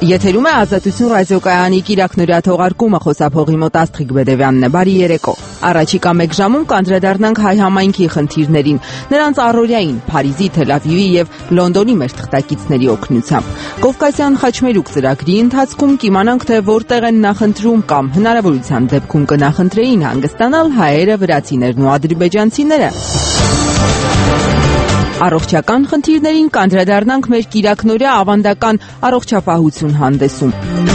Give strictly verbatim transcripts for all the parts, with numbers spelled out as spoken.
Եթերում է Ազատություն ռադիոկայանի կիրակնօրյա թողարկումը, խոսափողի մոտ Աստղիկ Բեդևյանն է։ Բարի երեկո։ Առաջիկա մեկ ժամում կանդրադառնանք հայ համայնքի խնդիրներին, նրանց առօրյային, Փարիզի, Թել Ավիվի եւ Լոնդոնի մեր թղթակիցների օգնությամբ։ Կովկասյան խաչմերուկ ծրագրի ընթացքում կիմանանք, թե որտեղ են նախընտրում կամ հնարավորության դեպքում կնախընտրեին հանգստանալ հայերը, վրացիներն ու ադրբեջանցիները։ Առողջական խնդիրներին կանդրադառնանք մեր կիրակնօրյա ավանդական առողջապահություն հանդեսում։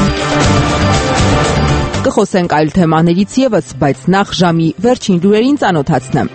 Կխոսենք այլ թեմաներից ևս, բայց նախ ժամի վերջին լուրերին ծանոթացնեմ։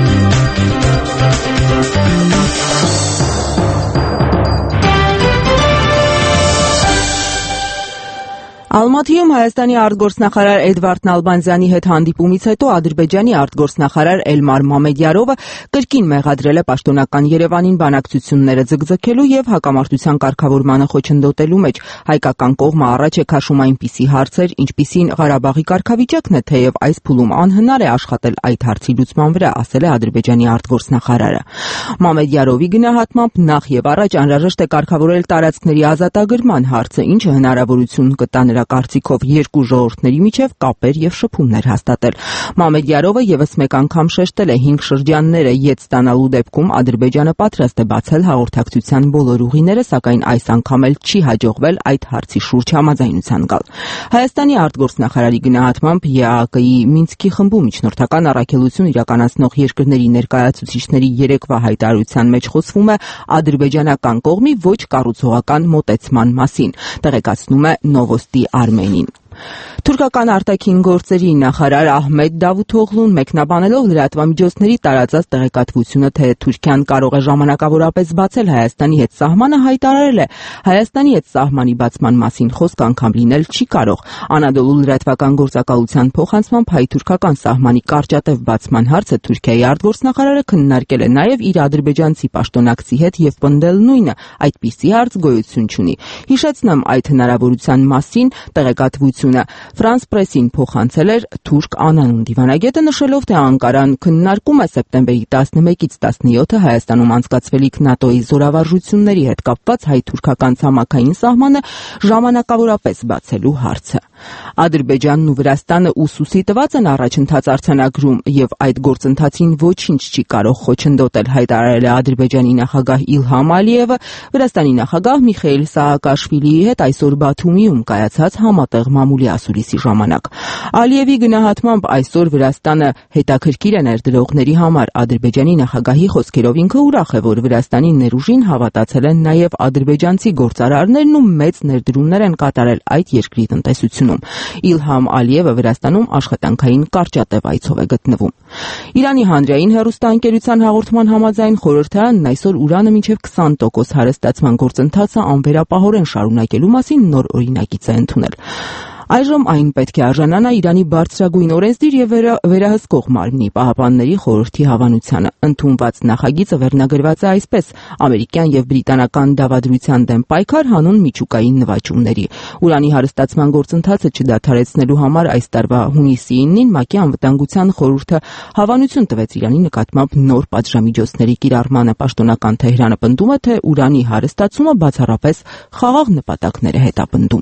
Ալմաթիում Հայաստանի արտգործնախարար Էդվարդ Նալբանդյանի հետ հանդիպումից հետո Ադրբեջանի արտգործնախարար Էլմար Մամեդյարովը կրկին մեղադրել է պաշտոնական Երևանին բանակցությունները ձգձգելու եւ հակամարտության կարգավորմանը խոչընդոտելու մեջ։ Հայկական կողմը առաջ է քաշում այնպիսի հարցեր, ինչպիսին Ղարաբաղի կարգավիճակն է, թեև այս փուլում անհնար է աշխատել այդ հարցի լուծման վրա, ասել է Ադրբեջանի արտգործնախարարը։ Մամեդյարովի գնահատմամբ նախ եւ առաջ անհրաժեշտ է կարգավորել տարածքների ազատագրման հարցը, ինչը հնարավորություն կտա նրա կարծիքով երկու ժողովուրդների միջև կապեր եւ շփումներ հաստատել։ Մամեդյարովը եւս մեկ անգամ շեշտել է հինգ շրջանները յետ ստանալու դեպքում Ադրբեջանը պատրաստ է բացել հաղորդակցության բոլոր ուղիները, սակայն այս անգամ էլ չի հաջողվել այդ հարցի շուրջ համաձայնության գալ։ Հայաստանի արտգործնախարարի գնահատմամբ Է Ա Կ-ի Մինսկի խմբում միջնորդական առաքելություն իրականացնող երկրների ներկայացուցիչների երեկվա հայտարարության մեջ խոսվում է ադրբեջանական կողմի ոչ կառուցողական մոտեցման մասին, տեղեկացնում է Նովոստի Արմենին։ Թուրքական արտաքին գործերի նախարար Ահմեդ Դավութօղլուն մեկնաբանելով լրատվամիջոցների տարածած տեղեկատվությունը, թե Թուրքիան կարող է ժամանակավորապես բացել Հայաստանի հետ սահմանը, հայտարարել է. Հայաստանի հետ սահմանի բացման մասին խոսք անգամ լինել չի կարող։ Անադոլու լրատվական գործակալության փոխանցմամբ հայ-թուրքական սահմանի կարճատև բացման հարցը Թուրքիայի արտգործնախարարը քննարկել է նաև իր ադրբեջանցի պաշտոնակցի հետ եւ պնդել նույնը, այդպիսի հարց գոյություն չունի։ Հիշեցնեմ, այդ հնարավորության մասին տեղեկատվությունը Ֆրանս պրեսին փոխանցել էր թուրք անանուն դիվանագետը, նշելով, թե Անկարան քննարկում է սեպտեմբերի տասնմեկից տասնյոթը Հայաստանում անցկացվելիք ՆԱՏՕ-ի զորավարժությունների հետ կապված հայ-թուրքական ցամաքային սահմանը ժամանակավորապես բացելու հարցը։ Ադրբեջանն ու Վրաստանը ուսուսի տված են առաջընթաց արձանագրում եւ այդ գործընթացին ոչինչ չի կարող խոչընդոտել, հայտարարել է Ադրբեջանի նախագահ Իլհամ Ալիևը Վրաստանի նախագահ Միխեիլ Սահակաշվիլիի հետ այսօր Բաթումիում կայացած համատեղ մամուլի ասուլիսի ժամանակ։ Ալիևի գնահատմամբ այսօր Վրաստանը հետաքրքիր է ներդրողների համար։ Ադրբեջանի նախագահի խոսքերով ինքը ուրախ է, որ Վրաստանի ներուժին հավատացել են նաև ադրբեջանցի գործարարներն ու մեծ ներդրումներ են կատարել այդ երկրի տնտեսությունում։ Իլհամ Ալիևը Վրաստանում աշխատանքային կարճատև այցով է գտնվում։ Իրանի հանրային հեռուստաընկերության հաղորդման համաձայն խորհրդարանն այսօր ուրանը մինչև քսան տոկոս հարստացման գործընթացը անվերապահորեն շարունակելու մասին նոր օրինագիծ է ընդունել։ Այժմ այն պետք է արժանանա Իրանի բարձրագույն օրենսդիր եւ վերահսկող մարմնի Պահապանների խորհրդի հավանությանը։ Ընդունված նախագիծը վերնագրված է այսպես. ամերիկյան եւ բրիտանական դավադրության դեմ պայքար հանուն միջուկային նվաճումների։ Ուրանի հարստացման գործընթացը չդադարեցնելու համար այս տարվա հունիսի իննին ՄԱԿ-ի անվտանգության խորհուրդը հավանություն տվեց Իրանի նկատմամբ նոր պատժամիջոցների կիրառմանը։ Պաշտոնական Թեհրանը պնդում է, թե ուրանի հարստացումը բացառապես խաղաղ նպատակներ է հետապնդում։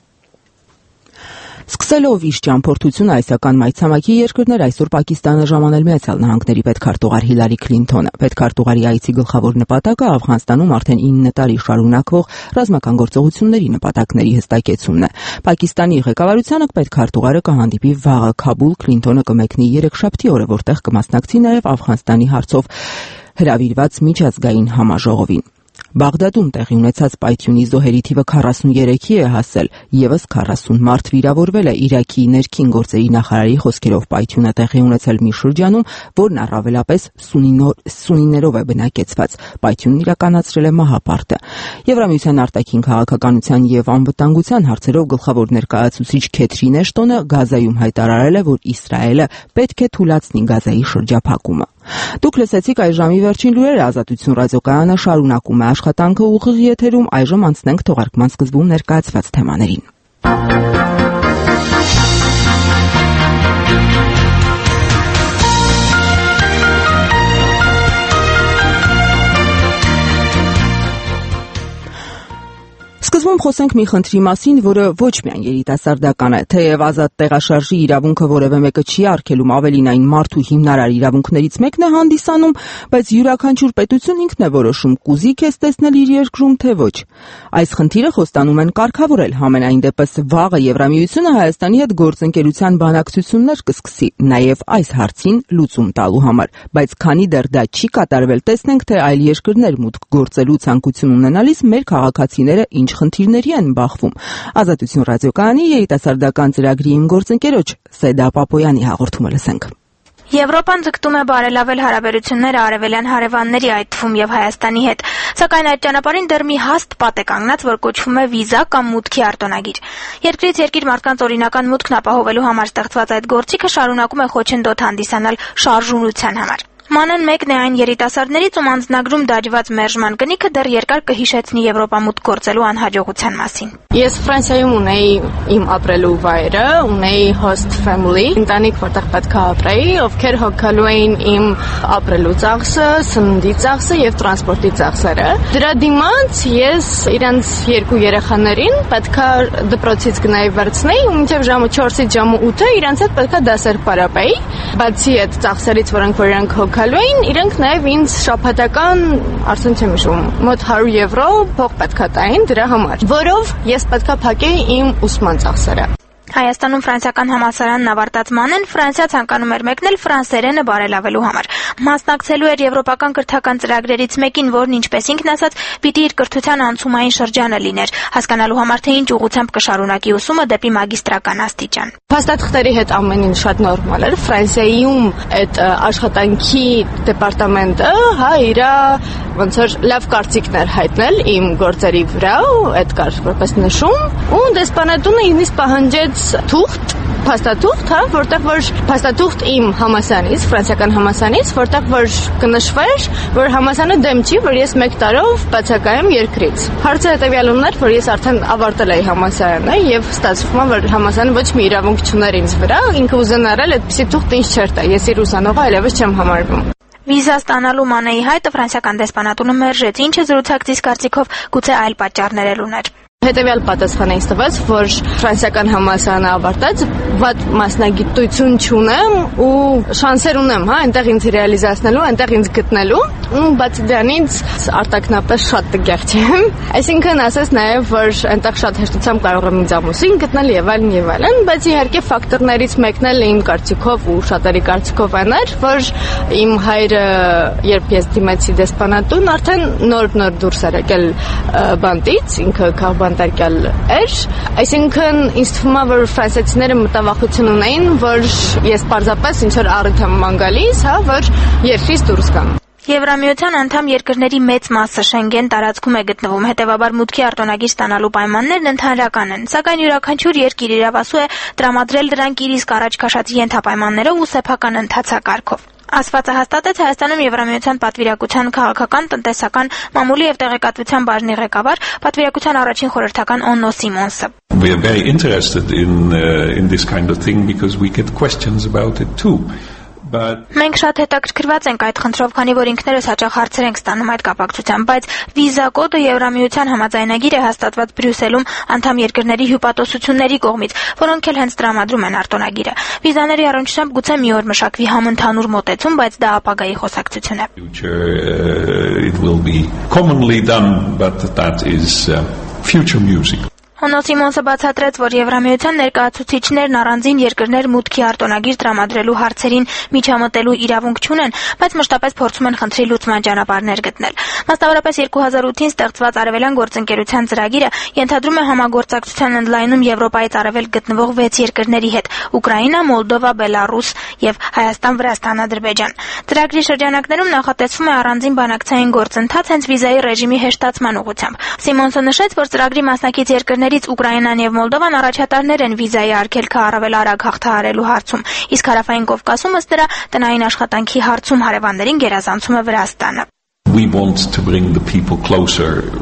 Սկսելով իր ճամփորդությունը այսական մայրցամաքի երկրներ այսօր Պակիստանը ժամանել Միացյալ Նահանգների պետքարտուղար Հիլարի Քլինթոնը։ Պետքարտուղարի այցի գլխավոր նպատակը Աֆղանստանում արդեն ինը տարի շարունակվող ռազմական գործողությունների նպատակների հստակեցումն է։ Պակիստանի ղեկավարությանը պետքարտուղարը կհանդիպի վաղը Քաբուլ, Քլինթոնը կմեկնի երեքշաբթի օրը, որտեղ կմասնակցի նաև Աֆղանստանի հարցով հրավիրված միջազգային համաժողովին։ Բաղդադում տեղի ունեցած պայթյունի զոհերի թիվը քառասուններեքի է հասել, եւս քառասուն մարդ վիրավորվել է։ Իրաքի ներքին գործերի նախարարի խոսքերով պայթյունը տեղի ունեցել մի շրջանում, որն առավելապես սունիներով է բնակեցված։ Պայթյունն իրականացրել է Մահապարտը։ Եվրամիության արտաքին քաղաքականության եւ անվտանգության հարցերով գլխավոր ներկայացուցիչ Քեթրին Էշտոնը Գազայում հայտարարել է, որ Իսրայելը պետք է թույլատնի Գազայի շրջափակումը։ Դուք լսեցիք այս ժամի վերջին լուրերը։ Ազատություն ռադիոկայանը շարունակում է աշխատանքը ուղիղ եթերում։ Այժմ անցնենք թողարկման սկզբում ներկայացված թեմաներին։ Վերջում խոսենք մի խնդրի մասին, որը ոչ միայն երիտասարդական է, թեև ազատ տեղաշարժի իրավունքը որևէ մեկը չի արգելում, ավելին այն մարդու հիմնարար իրավունքներից մեկն է հանդիսանում, բայց յուրաքանչյուր պետություն ինքն է որոշում կուզի քեզ տեսնել իր երկրում, թե ոչ։ Այս խնդիրը խոստանում են կարգավորել, համենայն դեպս վաղը Եվրամիությունը Հայաստանի հետ գործընկերության բանակցություններ կսկսի, նաև այս հարցին լուծում տալու համար, բայց քանի դեռ դա չի կատարվել, տեսնենք, թե այլ երկրներ մուտք գործելու ցանկություն ունենալիս մեր քաղաքացիները ինչ խնդիրների են բախվում։ Ազատություն ռադիոկայանի երիտասարդական ծրագրի իմ գործընկերոջ Սեդա Պապոյանի հաղորդումը լսենք։ Եվրոպան ձգտում է բարելավել հարաբերությունները արևելյան հարևանների, այդ թվում եւ Հայաստանի հետ, սակայն այդ ճանապարհին դեռ մի հաստ պատ է կանգնած, որ կոչվում է վիզա կամ մուտքի արտոնագիր։ Երկրից երկիր մարդկանց օրինական մուտքն ապահովելու համար ստեղծված այդ գործիքը շարունակում է խոչընդոտ հանդիսանալ շարժուրության համար։ Մանեն մեկն է այն երիտասարդներից, ում անձնագրում դաջված մերժման կնիքը դեռ երկար կհիշեցնի Եվրոպա մուտք գործելու անհաջողության մասին։ Ես Ֆրանսիայում ունեի իմ ապրելու վայրը, ունեի host family, ընտանիք, որտեղ պետք է ապրեի, ովքեր հոգալու էին իմ ապրելու ծախսը, սննդի ծախսը եւ տրանսպորտի ծախսերը։ Դրա դիմաց ես իրանց երկու երեխաներին պետք է դպրոցից գնայի վերցնեի, ու մինչեւ ժամը չորսից ժամը ութը իրանց հետ պետք է դասեր պարապեի։ Բացի այդ ծախսերից, որոնք որ իրանք հոգալու էին, իրանք նաեւ ինձ շաբաթական, արդեն չեմ հիշում, մոտ հարյուր եվրո փող պետք է տային դրա համար, որով ես պետք է փակեի իմ ուսման ծախսերը։ Հայաստանում ֆրանսիական համալսարանն ավարտած Մանեն Ֆրանսիա ցանկանում էր մեկնել ֆրանսերենը բարելավելու համար։ Մասնակցելու էր եվրոպական կրթական ծրագրերից մեկին, որն ինչպես ինքն ասաց, պիտի իր կրթության անցումային շրջանը լիներ, հասկանալու համար թե ինչ ուղղությամբ կշարունակի ուսումը դեպի մագիստրական աստիճան։ Փաստաթղթերի հետ ամեն ինչ շատ նորմալ էր։ Ֆրանսիայում այդ աշխատանքի դեպարտամենտը, հա, իր ոնց որ լավ կարծիքներ հայտնել իմ գործերի վրա, այդ կար որպես նշում, ու դեսպանատունը ինձ պահանջեց թուղթ, փաստաթուղթ, հա, որտեղ որ փաստաթուղթ իմ համալսարանից, ֆրանսիական համալսարանից, որտեղ որ կնշվեր, որ համալսարանը դեմ չի, որ ես մեկ տարով բացակայեմ երկրից։ Հարցը հետևյալն էր, որ ես արդեն ավարտել էի համալսարանը եւ ստացվում է, որ համալսարանը ոչ մի իրավունք չուներ ինձ վրա, ինքը ուզենարել այդպիսի թուղթ ինձ չէր տա, ես իր ուսանողը այլևս չեմ համարվում։ Վիզա ստանալու Մանեի հայտը ֆրանսիական դեսպանատունը մերժեց, ինչը զրուցակցից կարծիքով գուցե այլ պատճառներ էլ ուներ։ Հետևյալ պատասխանը ինձ տվեց, որ ֆրանսիական համալսարանը ավարտած, վատ մասնագիտություն չունեմ ու շանսեր ունեմ, հա, այնտեղ ինձ ռեալիզացնելու, այնտեղ ինձ գտնելու, ու բացի դրանից արտակնապես շատ տգեղ չեմ։ Այսինքն ասես նաև, որ այնտեղ շատ հեշտությամբ կարող եմ ինձ ամուսին գտնել եւ այլն եւ այլն, բայց իհարկե ֆակտորներից մեկն էլ իմ կարծիքով ու շատերի կարծիքով այն էր, որ իմ հայրը, երբ ես դիմեցի դեսպանատուն, արդեն նոր-նոր դուրս էր եկել բանտից, ինքը քաղաքական էր, այսինքն ինձ թվում է, որ ֆրանսիացիները մտավախություն ունեին, որ ես պարզապես ինչ որ առիթ եմ ման գալիս, հա, որ երկրից դուրս գամ։ Եվրամիության անդամ երկրների մեծ մասը Շենգեն տարածքում է գտնվում, հետևաբար մուտքի արտոնագիր ստանալու պայմաններն ընդհանրական են, սակայն յուրաքանչյուր երկիր իրավասու է տրամադրել դրանք իր իսկ առաջ քաշած ենթապայմաններով ու սեփական ընթացակարգով։ Ասվածը հաստատեց Հայաստանում Եվրամիության պատվիրակության քաղաքական, տնտեսական, մամուլի եւ տեղեկատվության բաժնի ղեկավար, պատվիրակության առաջին խորհրդական Օննո Սիմոնսը։ We are very interested in uh, in this kind of thing because we get questions about it too. Մենք շատ հետաքրքրված ենք այդ խնդրով, քանի որ ինքներս հաճախ հարցեր ենք ստանում այդ կապակցությամբ, բայց վիզա կոդը Եվրամիության համաձայնագիր է հաստատված Բրյուսելում անդամ երկրների հյուպատոսությունների կողմից, որոնք էլ հենց տրամադրում են արտոնագիրը։ Վիզաների առնչությամբ գուցե մի օր մշակվի համընդհանուր մոտեցում, բայց դա ապագայի խոսակցություն է։ It will be commonly done, but that is uh, future music. Օննո Սիմոնսը բացատրեց, որ Եվրամիության ներկայացուցիչներն առանձին երկրներ մուտքի արտոնագիր տրամադրելու հարցերին միջամտելու իրավունք չունեն, բայց մշտապես փորձում են խնդրի լուծման ճանապարհներ գտնել։ Մասնավորապես երկու հազար ութին ստեղծված Արևելյան գործընկերության ծրագիրը ենթադրում է համագործակցության ընդլայնում Եվրոպայից արևել գտնվող վեց երկրների հետ՝ Ուկրաինա, Մոլդովա, Բելարուս եւ Հայաստան, Վրաստան, Ադրբեջան։ Ծրագրի շրջանակներում նախատեսվում է առանձին բանակցային գործընթաց հենց վիզայի ռեժիմի հեշտացման ուղղությամբ։ Սիմոնսը նշեց, որ ծրագրի մասնակից երկրներ Ուկրաինան եւ Մոլդովան առաջատարներ են վիզայի արգելքը առավել արագ հաղթահարելու հարցում, իսկ Հարավային Կովկասում ըստ դրա տնային աշխատանքի հարցում հարևաններին գերազանցում է Վրաստանը։ We want to bring the people closer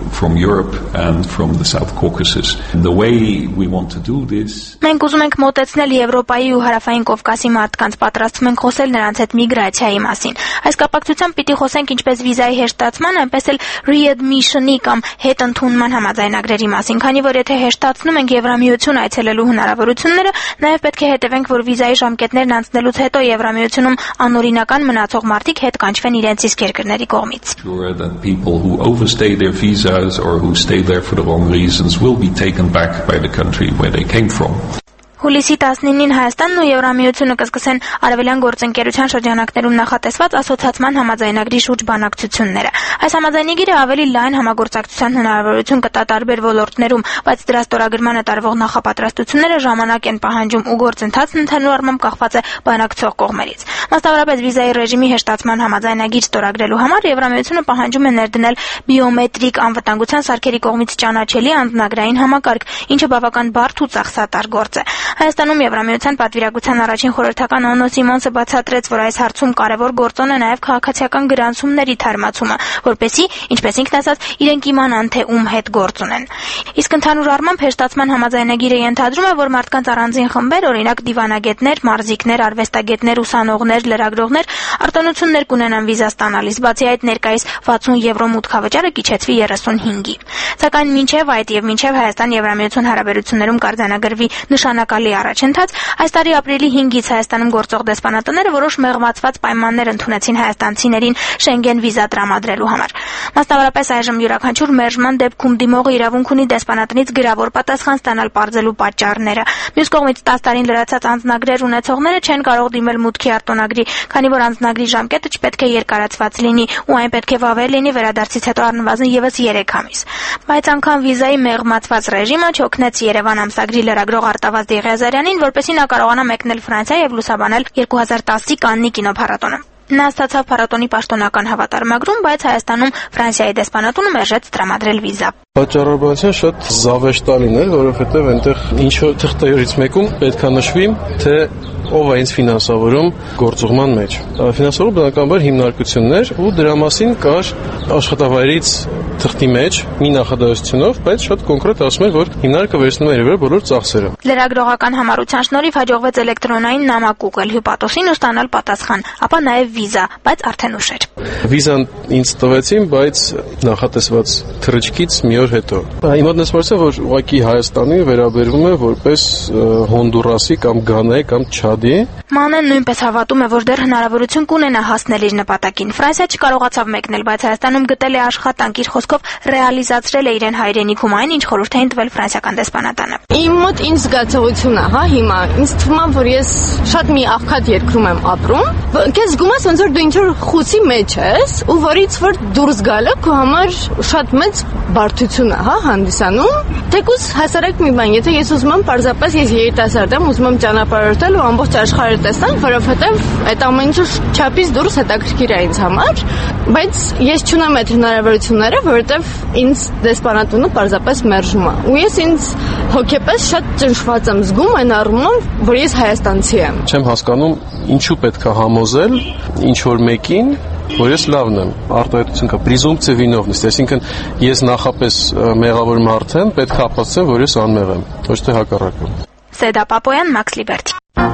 from Europe and from the South Caucasus. The way we want to do this. Մենք ուզում ենք մոտեցնել Եվրոպայի ու Հարավային Կովկասի մարդկանց, պատրաստվում ենք խոսել նրանց հետ միգրացիայի մասին։ Այս կապակցությամբ պիտի խոսենք ինչպես վիզայի հեշտացման, այնպես էլ readmission-ի կամ հետընդունման համաձայնագրերի մասին, քանի որ եթե հեշտացնում ենք Եվրամիություն այցելելու հնարավորությունները, նաև պետք է հետևենք, որ վիզայի ժամկետներն անցնելուց հետո Եվրամիությունում անօրինական մնացող մարդիկ հետ կանչվեն իրենց իսկ երկրների կողմից։ Sure that people who overstay their visas or who stay there for the wrong reasons will be taken back by the country where they came from. Հուլիսի տասնինին Հայաստանն ու Եվրամիությունը կսկսեն արևելյան գործընկերության շրջանակներում նախատեսված ասոցիացման համաձայնագրի շուրջ բանակցությունները։ Այս համաձայնագիրը ավելի լայն համագործակցության հնարավորություն կտա տարբեր ոլորտներում, բայց դրա ստորագրմանը տարվող նախապատրաստությունները ժամանակ են պահանջում ու գործընթացն ընդհանուր առմամբ կախված է բանակցող կողմերից։ Մասնավորապես վիզայի ռեժիմի հեշտացման համաձայնագիր ստորագրելու համար Եվրամիությունը պահանջում է ներդնել բիոմետրիկ անվտանգության սարքերի կողմից ճանաչելի անձնագրային համակարգ, ինչը բավական բարդ ու ծախսատար գործ է։ Հայաստանում Եվրամիության պատվիրակության առաջին խորհրդական Օնո Սիմոնսը բացատրեց, որ այս հարցում կարևոր գործոն է նաև քաղաքացիական գրանցումների թարմացումը, որպեսզի, ինչպես ինքն ասաց, իրենք իմանան, թե ում հետ գործ ունեն։ Իսկ ընդհանուր առմամբ հեշտացման համաձայնագիրը ենթադրում է, որ մարդկանց առանձին խմբեր, օրինակ դիվանագետներ, մարզիկներ, արվեստագետներ, ուսանողներ, լրագրողներ, արտոնություններ կունենան վիզա ստանալիս, բացի այդ ներկայիս վաթսուն եվրո մուտքավճարը կիչեցվի երեսունհինգի։ Սակայն մինչև այդ եւ մինչև Հայաստան-Եվրամիություն հարաբերություններում կարձանագրվի նշանակալի առաջընթաց, այս տարի ապրիլի հինգից Հայաստանում գործող դեսպանատները որոշ մեղմացված պայմաններ ընդունեցին հայաստանցիներին Շենգեն վիզա տրամադրելու համար։ Մասնավորապես այժմ յուրաքանչյուր մերժման դեպքում դիմողը իրավունք ունի դեսպանատնից գրավոր պատասխան ստանալ պարզելու պատճառները։ Մյուս կողմից տաս տարին լրացած անձնագրեր ունեցողները չեն կարող դիմել մուտքի արտոնագրի, քանի որ անձնագրի ժամկետը չպետք է երկարացված լինի ու այն պետք է վավեր լինի վերադարձից հետո առնվազն ևս երեք ամիս։ Բայց անգամ վիզայի մեղմացված ռեժիմը չօգնեց Երևան ամսագրի լրագրող Արտավազդ Եղիազարյանին, որպեսզի նա կարողանա մեկնել Ֆրանսիա եւ լուսաբանել երկու հազար տասի Կաննի կինոփառատոնը։ Նա ստացավ փառատոնի պաշտոնական հավատարմագրում, բայց Հայաստանում Ֆրանսիայի դեսպանատունը մերժեց տրամադրել վիզա։ Պատճառաբանության շատ զավեշտալին է, որովհետև այնտեղ ինչ որ թղթերից մեկում պետքա նշվի, թե ով է ինձ ֆինանսավորում գործուղման մեջ։ Ֆինանսավորումը բնականաբար հիմնարկություններ ու դրա մասին կար աշխատավայրից թղթի մեջ մի նախադասությունով, բայց շատ կոնկրետ ասում է, որ հիմնարկը վերցնում է իր վրա բոլոր ծախսերը։ Լրագրողական համառության շնորհիվ հաջողվեց էլեկտրոնային նամակ ուղղել հյուպատոսին ու ստանալ պատասխան, ապա նաև վիզա, բայց արդեն ուշ էր։ Վիզան ինձ տվեցին, բայց նախատեսված թռիչքից մի օր հետո։ Իմ մոտնեսվածը, որ ուղղակի Հայաստանի վերաբերվում է որպես Հոնդուրասի կամ Գանայի կամ Չադի։ Մանեն նույնպես հավատում է, որ դեռ հնարավորություն կունենա հասնել իր նպատակին։ Ֆրանսիա չկարողացավ մեկնել, բայց Հայաստանում գտել է աշխատանք, իր խոսքով ռեալիզացրել է իրեն հայրենիքում այն, ինչ խորհուրդ էին տվել ֆրանսիական դեսպանատանը։ Իմ մոտ ինձ զգացողություն է, հա, հիմա ինձ թվում է, որ ես շատ մի աղքատ երկրում եմ ապրում։ Քեզ զգում ես, ոնց որ դու ինչ որ խուցի մեջ ես, ու որից որ դուրս գալը քո համար շատ մեծ բարդություն է, հա, հանդիսանում։ Թեկուզ հասարակ մի բան, եթե ես ուզում եմ պարզապես ես երիտասարդ եմ, ուզում եմ ճանապարհորդել ու ամբողջ աշխարհը տեսնել, որովհետև այդ ամեն ինչը չափից դուրս հետաքրքիր է ինձ համար, բայց ես չունեմ այդ հնարավորությունները, որովհետև ինձ դեսպանատունը պարզապես մերժում է։ Ու ես ինձ հոգեպես շատ ճնշված եմ զգում այն առումով, որ ես հայաստանցի եմ։ Չեմ հասկանում, ինչու պետք է համոզել ինչ որ մեկին, որ ես լավն եմ, արտահայտություն կա, պրիզումպցիա վինովնիստ, այսինքն ես նախապես մեղավոր մարդ եմ, պետք է ապացուցեմ, որ ես անմեղ եմ, ոչ թե հակառակը։ Սեդա Պապոյան, Մաքս Լիբերտի։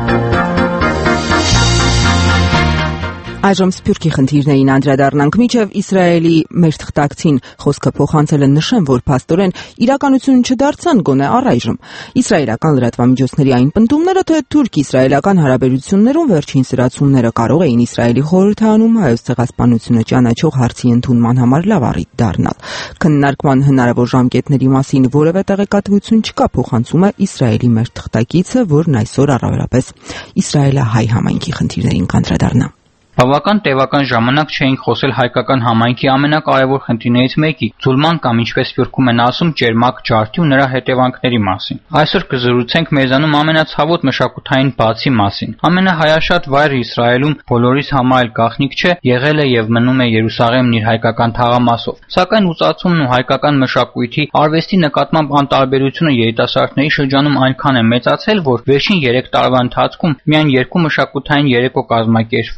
Այժմ Սփյուռքի խնդիրներին անդրադառնանք։ Մինչև Իսրայելի մեր թղթակցին խոսքը փոխանցել են նշեմ, որ փաստորեն իրականություն չդարձան գոնե առայժմ։ Իսրայելական լրատվամիջոցների այն պնդումները, թե թուրք-իսրայելական հարաբերություններում վերջին սրացումները կարող էին Իսրայելի խորհրդարանում հայոց ցեղասպանությունը ճանաչող հարցի ընդունման համար լավ առիթ դառնալ։ Քննարկման հնարավոր ժամկետների մասին որևէ տեղեկատվություն չկա, փոխանցում է Իսրայելի մեր թղթակիցը, որն այսօր առավելապես իսրայելահայ համայնքի խնդիրներին կանդրադառնա։ Բավական տևական ժամանակ չէինք խոսել հայկական համայնքի ամենակարևոր խնդիրներից մեկի՝ Ձուլման կամ ինչպես Սփյուռքում են ասում, ճերմակ ջարդի ու նրա հետևանքների մասին։ Այսօր կզրուցենք մեզանում ամենացավոտ մշակութային բացի մասին։ Ամենահայաշատ վայրը Իսրայելում բոլորիս համար էլ գաղտնիք չէ, եղել է եւ մնում է Երուսաղեմն իր հայկական թաղամասով։ Սակայն ուծացումն ու հայկական մշակույթի արվեստի նկատմամբ անտարբերությունը երիտասարդների շրջանում այնքան է մեծացել, որ վերջին երեք տարվա ընթացքում միայն երկու մշակութային երեկո կազմակերպվեց։ Այն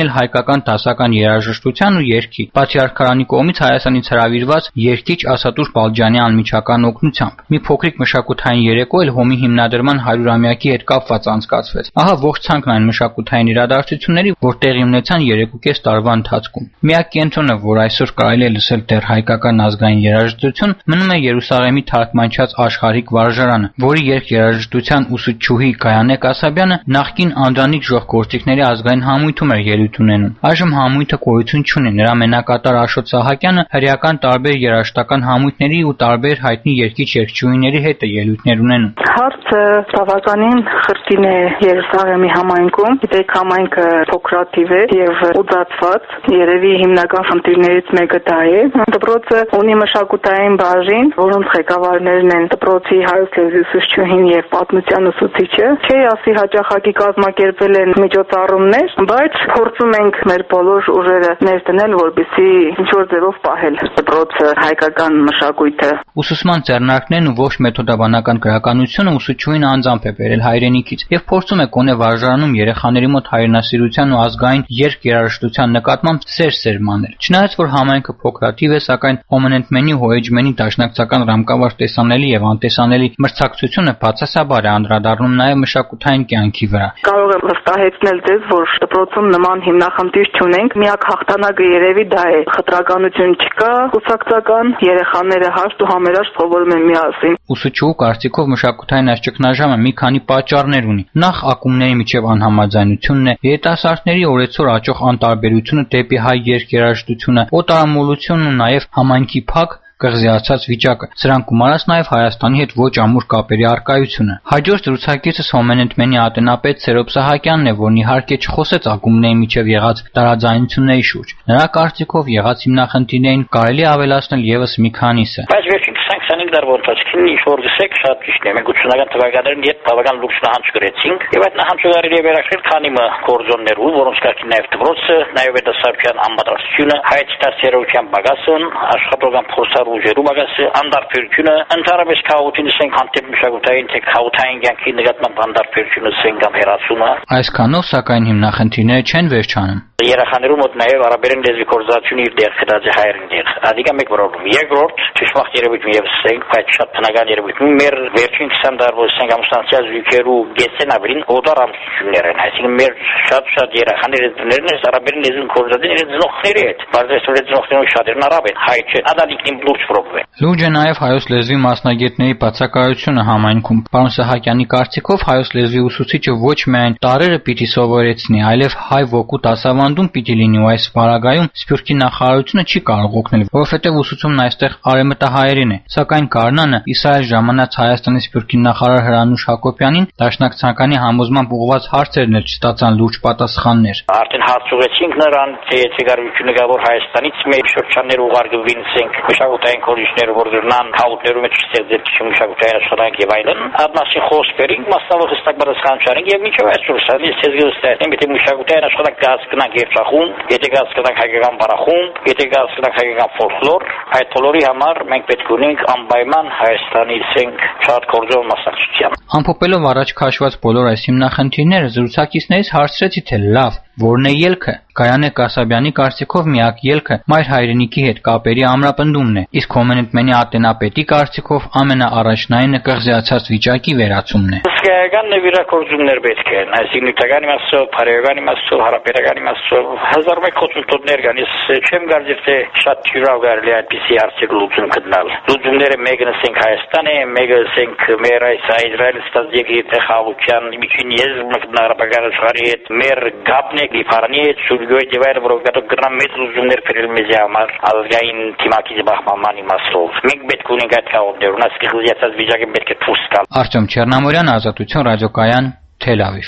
էլ հայկական դասական երաժշտության ու երգի, Պատրիարքարանի կողմից Հայաստանից հրավիրված երգիչ Ասատուր Բալջանի անմիջական օգնությամբ։ Մի փոքրիկ մշակութային երեկո էլ Հոմի հիմնադրման հարյուրամյակի հետ կապված անցկացվեց։ Ահա ողջ ցանկն այն մշակութային իրադարձությունների, որ տեղի ունեցան երեքուկես տարվա ընթացքում։ Միակ կենտրոնը, որ այսօր կարելի է լսել դեռ հայկական ազգային երաժշտություն, մնում է Երուսաղեմի թարգմանչած աշխարհիկ վարժարանը, որի երգերաժշտության ուսուցչուհի Գայանե Կասաբյանը նախկին Անդրանիկ ժողգործիքների ազգային համույթում էր ելույթ ունենում։ Այժմ համույթը գոյություն չունի, նրա մենակատար Աշոտ Սահակյանը հրեական տարբեր երաժշտական համույթների ու տարբեր հայտնի երգիչ-երգչուհիների հետ է ելույթներ ունենում։ Հարցը բավականին խրտին է Երուսաղեմի համայնքում։ Գիտեք, համայնքը փոքրաթիվ է եւ ուծացված։ Երևի հիմնական խնդիրներից մեկը դա է։ Դպրոցը ունի մշակութային բաժին, որոնց ղեկավարներն են դպրոցի հայոց լեզվի ուսուցչուհին եւ պատմության ուսուցիչը։ Չի ասի հաճախակի կազմակերպել են միջոցառումներ, բայց փորձում ենք մեր բոլոր ուժերը ներդնել, որպեսզի ինչ-որ ձևով պահել դպրոցը, հայկական մշակույթը։ Ուսուցման ձեռնարկներն ու ողջ մեթոդաբանական գրականությունը ուսուցչուհին անձամբ է բերել հայրենիքից եւ փորձում է գոնե վարժարանում երեխաների մոտ հայրենասիրության ու ազգային երգերաժշտության նկատմամբ սեր սերմանել։ Չնայած որ համայնքը փոքրաթիվ է, սակայն Օմենենտմենի հոեջմենի դաշնակցական ռամկավար տեսանելի եւ անտեսանելի մրցակցությունը բացասաբար է անդրադառնում նաեւ մշակութային կյանքի վրա։ Կարող եմ վստահեցնել ձեզ, որ դպրոցում նման հիմնախնդիր չունենք, միակ հաղթանակը երևի դա է։ Խտրականություն չկա, կուսակցական, երեխաները հաշտ ու համերաշխ սովորում են միասին։ Ուսուցչուհու կարծիքով մշակութային այս ճգնաժամը մի քանի պատճառներ ունի։ Նախ ակումբների միջև անհամաձայնությունն է, երիտասարդների օրեցօր աճող անտարբերությունը դեպի հայ երգերաժշտությունը, օտարամոլությունն ու նաեւ համայնքի փակ կղզիացած վիճակը։ Սրանք գումարած նաև Հայաստանի հետ ոչ ամուր կապերի առկայությունը։ Հաջորդ զրուցակիցս Օմենենտմենի ատենապետ Սերոբ Սահակյանն է, որն իհարկե չխոսեց ակումբների միջև եղած տարաձայնությունների շուրջ։ Նրա կարծիքով եղած հիմնախնդիրներին կարելի ավելացնել եւս մի քանիսը։ Բայց վերջին քսան տարվա ընթացքում ինչ որ գսեք շատ ճիշտ է։ Մենք ութսունական թվականներին իդ բավական լուրջ նահանջ գրեցինք եւ այդ նահանջը վերաշել քանի մը կորձոններու, որոնց կարգին նաև դպրոցը, նաև դասարության անմատրասությունը, հայց դասերության բագասն, աշխատողական փորձառու ուժերու բագասը, անդարբերությունը, ընդհանրապես քաոթին ասենք հանդեպ մշակութային թե քաոթային կյանքի նկատմամբ անդարբերությունը ասենք կամ հերացումը։ Այսքանով սակայն հիմնախնդիրները չեն վերջանում։ Երեխաներու մոտ նաև արաբերեն լեզվի կորզացությունը իր դեր խրած է հայերեն դեր։ Ադիկա մեկ բրոբլեմ։ Երկրորդ, ճշմարտ երևույթում եւ ասենք, բայց շատ բնական երևույթում մեր վերջին քսան տարվա ասենք ամուսնացած զույգերու գեցենավրին օդարամություններ են, այսինքն մեր շատ-շատ երեխաները դերներն արաբերեն լեզուն կորզածին իրենց ծնողների հետ։ Բայց որ ծնողներն շատերն արաբ են, հայ չեն։ Ադալիկին լուրջ պրոբլեմ։ Լուրջ է նաև հայոց լեզվի մասնագետների բացակայությունը համայնքում։ Պարոն Սահակյանի կարծիքով հայոց լեզվի ուսուցիչը ոչ միայն տարերը պիտի սովորեցնի, այլև հայ ոգու դասավանդում պիտի լինի ու այս բaragայում Սփյուռքի նախարարությունը չի կարող օգնել, որովհետև ուսուցումն այստեղ արևմտահայերեն է։ Սակայն Գառնանը Իսրայել ժամանած Հայաստանի Սփյուռքի նախարար Հրանուշ Հակոբյանին դաշնակցականի համոզմամբ ուղղված հարցերն էլ չստացան լուրջ պատասխաններ։ Արդեն հարց ուղեցինք նրան, թե եթե գարությունը գա որ Հայաստանից մեր շրջաններ ուղարկվին ցենք մշակութային կորիչներ որ դրնան քաուտներում մեջ ստեղծել մշակութային աշխատանք եւ այլն։ Արնասի խոսքերին մասնավոր հստակ բարձրացանք եւ միջով այսօր սալիս ցեզգստեն եթե մշակութային աշխատանք կհասկանանք երթախում, եթե կհասկանանք հայկական բարախում, եթե կհասկանանք հայկական ֆոլկլոր, այդ բոլորի համար մենք պետք ունենք անպայման Հայաստանի ցենք շատ կորձով մասնակցության։ Ամփոփելով առաջ քաշված բոլոր այս հիմնախնդիրները զրուցակիցներից հարցրեցի թե լավ, որն է ելքը։ Գայանե Կասաբյանի կարծիքով միակ ելքը մայր հայրենիքի հետ կապերի ամրապնդումն է, իսկ Օմենենտմենի ատենապետի կարծիքով ամենաառաջնայինը կղզիացած վիճակի վերացումն է։ Սկայական նվիրակորձումներ պետք են, այսինքն նյութական իմաստով, բարոյական իմաստով, հարաբերական իմաստով հազար մեկ խոցունտներ կան, ես չեմ կարծում թե շատ թյուրավ կարելի է այդպիսի հարցեր լուծում գտնել։ Լուծումները մեկը ասենք Հայաստան է, մեկը ասենք մեր այս Իսրայել ստազեկի տեխնոլոգիան միջին եզր մտնարապական աշխարհի հետ մեր գապն է գիփարանի հետ սուրգոյ դիվայր որոքատո գրամ մեծ լուծումներ փրել մեզ համար ազգային թիմակի բախման իմաստով։ Մենք պետք ունենք այդ կողմներ, ունես կղզիացած վիճակը պետք է դուրս գալ։ Արտյոմ Չեռնամորյան, Ազատություն ռադիոկայան, Թել Ավիվ։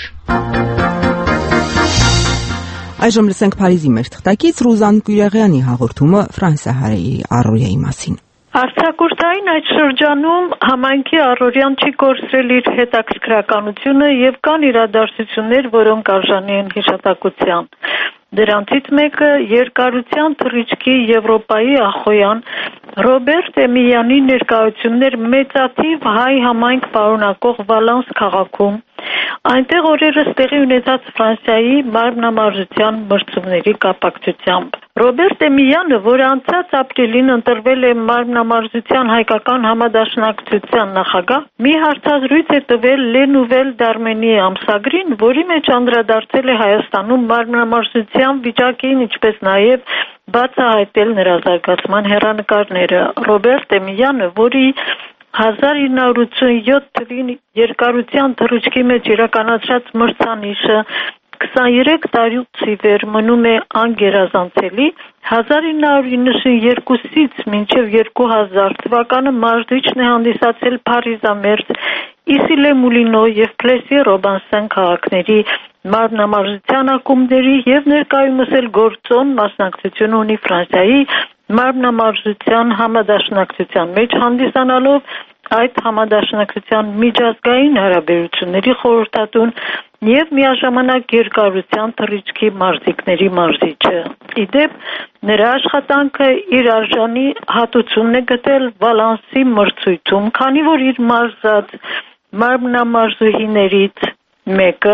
Այժմ լսենք Փարիզի մեր թղթակից Ռուզան Կույրեղյանի հաղորդումը Ֆրանսահարեի առօրյայի մասին։ Արձակուրդային այդ շրջանում համայնքի առօրյան չի կորցրել իր հետաքրքրականությունը եւ կան իրադարձություններ, որոնք արժանի են հիշատակության։ Դրանցից մեկը երկարության թռիչքի Եվրոպայի ախոյան Ռոբերտ Էմիլյանի ներկայություններ մեծաթիվ հայ համայնք պարունակող Վալանս քաղաքում Այնտեղ օրերս տեղի ունեցած Ֆրանսիայի մարմնամարզության մրցումների կապակցությամբ Ռոբերտ Էմիլյանը, որը անցած ապրիլին ընտրվել է մարմնամարզության հայկական համադաշնակցության նախագահ, մի հարցազրույց է տվել Le Nouvel d'Arménie ամսագրին, որի մեջ անդրադարձել է Հայաստանում մարմնամարզության վիճակին, ինչպես նաև բացահայտել նրա զարգացման հեռանկարները։ Ռոբերտ Էմիլյանը, որի հազար ինը հարյուր ութսունյոթ թվին երկարության թռիչքի մեջ իրականացրած մրցանիշը քսաներեք տարուց ի վեր մնում է անգերազանցելի, հազար ինը հարյուր իննսունյոթից մինչև երկու հազար թվականը մարզիչն է հանդիսացել Փարիզամերձ, Իսիլե-Մուլինո եւ Պլեսի-Ռոբանսեն քաղաքների մարմնամարզության ակումբների եւ ներկայումս էլ գործոն մասնակցություն ունի Ֆրանսիայի մարմնամարզության համադաշնակցության մեջ, հանդիսանալով այդ համադաշնակցության միջազգային հարաբերությունների խորհրդատուն եւ միաժամանակ երկարության թռիչքի մարզիկների մարզիչը։ Իդեպ նրա աշխատանքը իր արժանի հատուցումն է գտել Վալանսի մրցույթում, քանի որ իր մարզած մարմնամարզուհիներից մեկը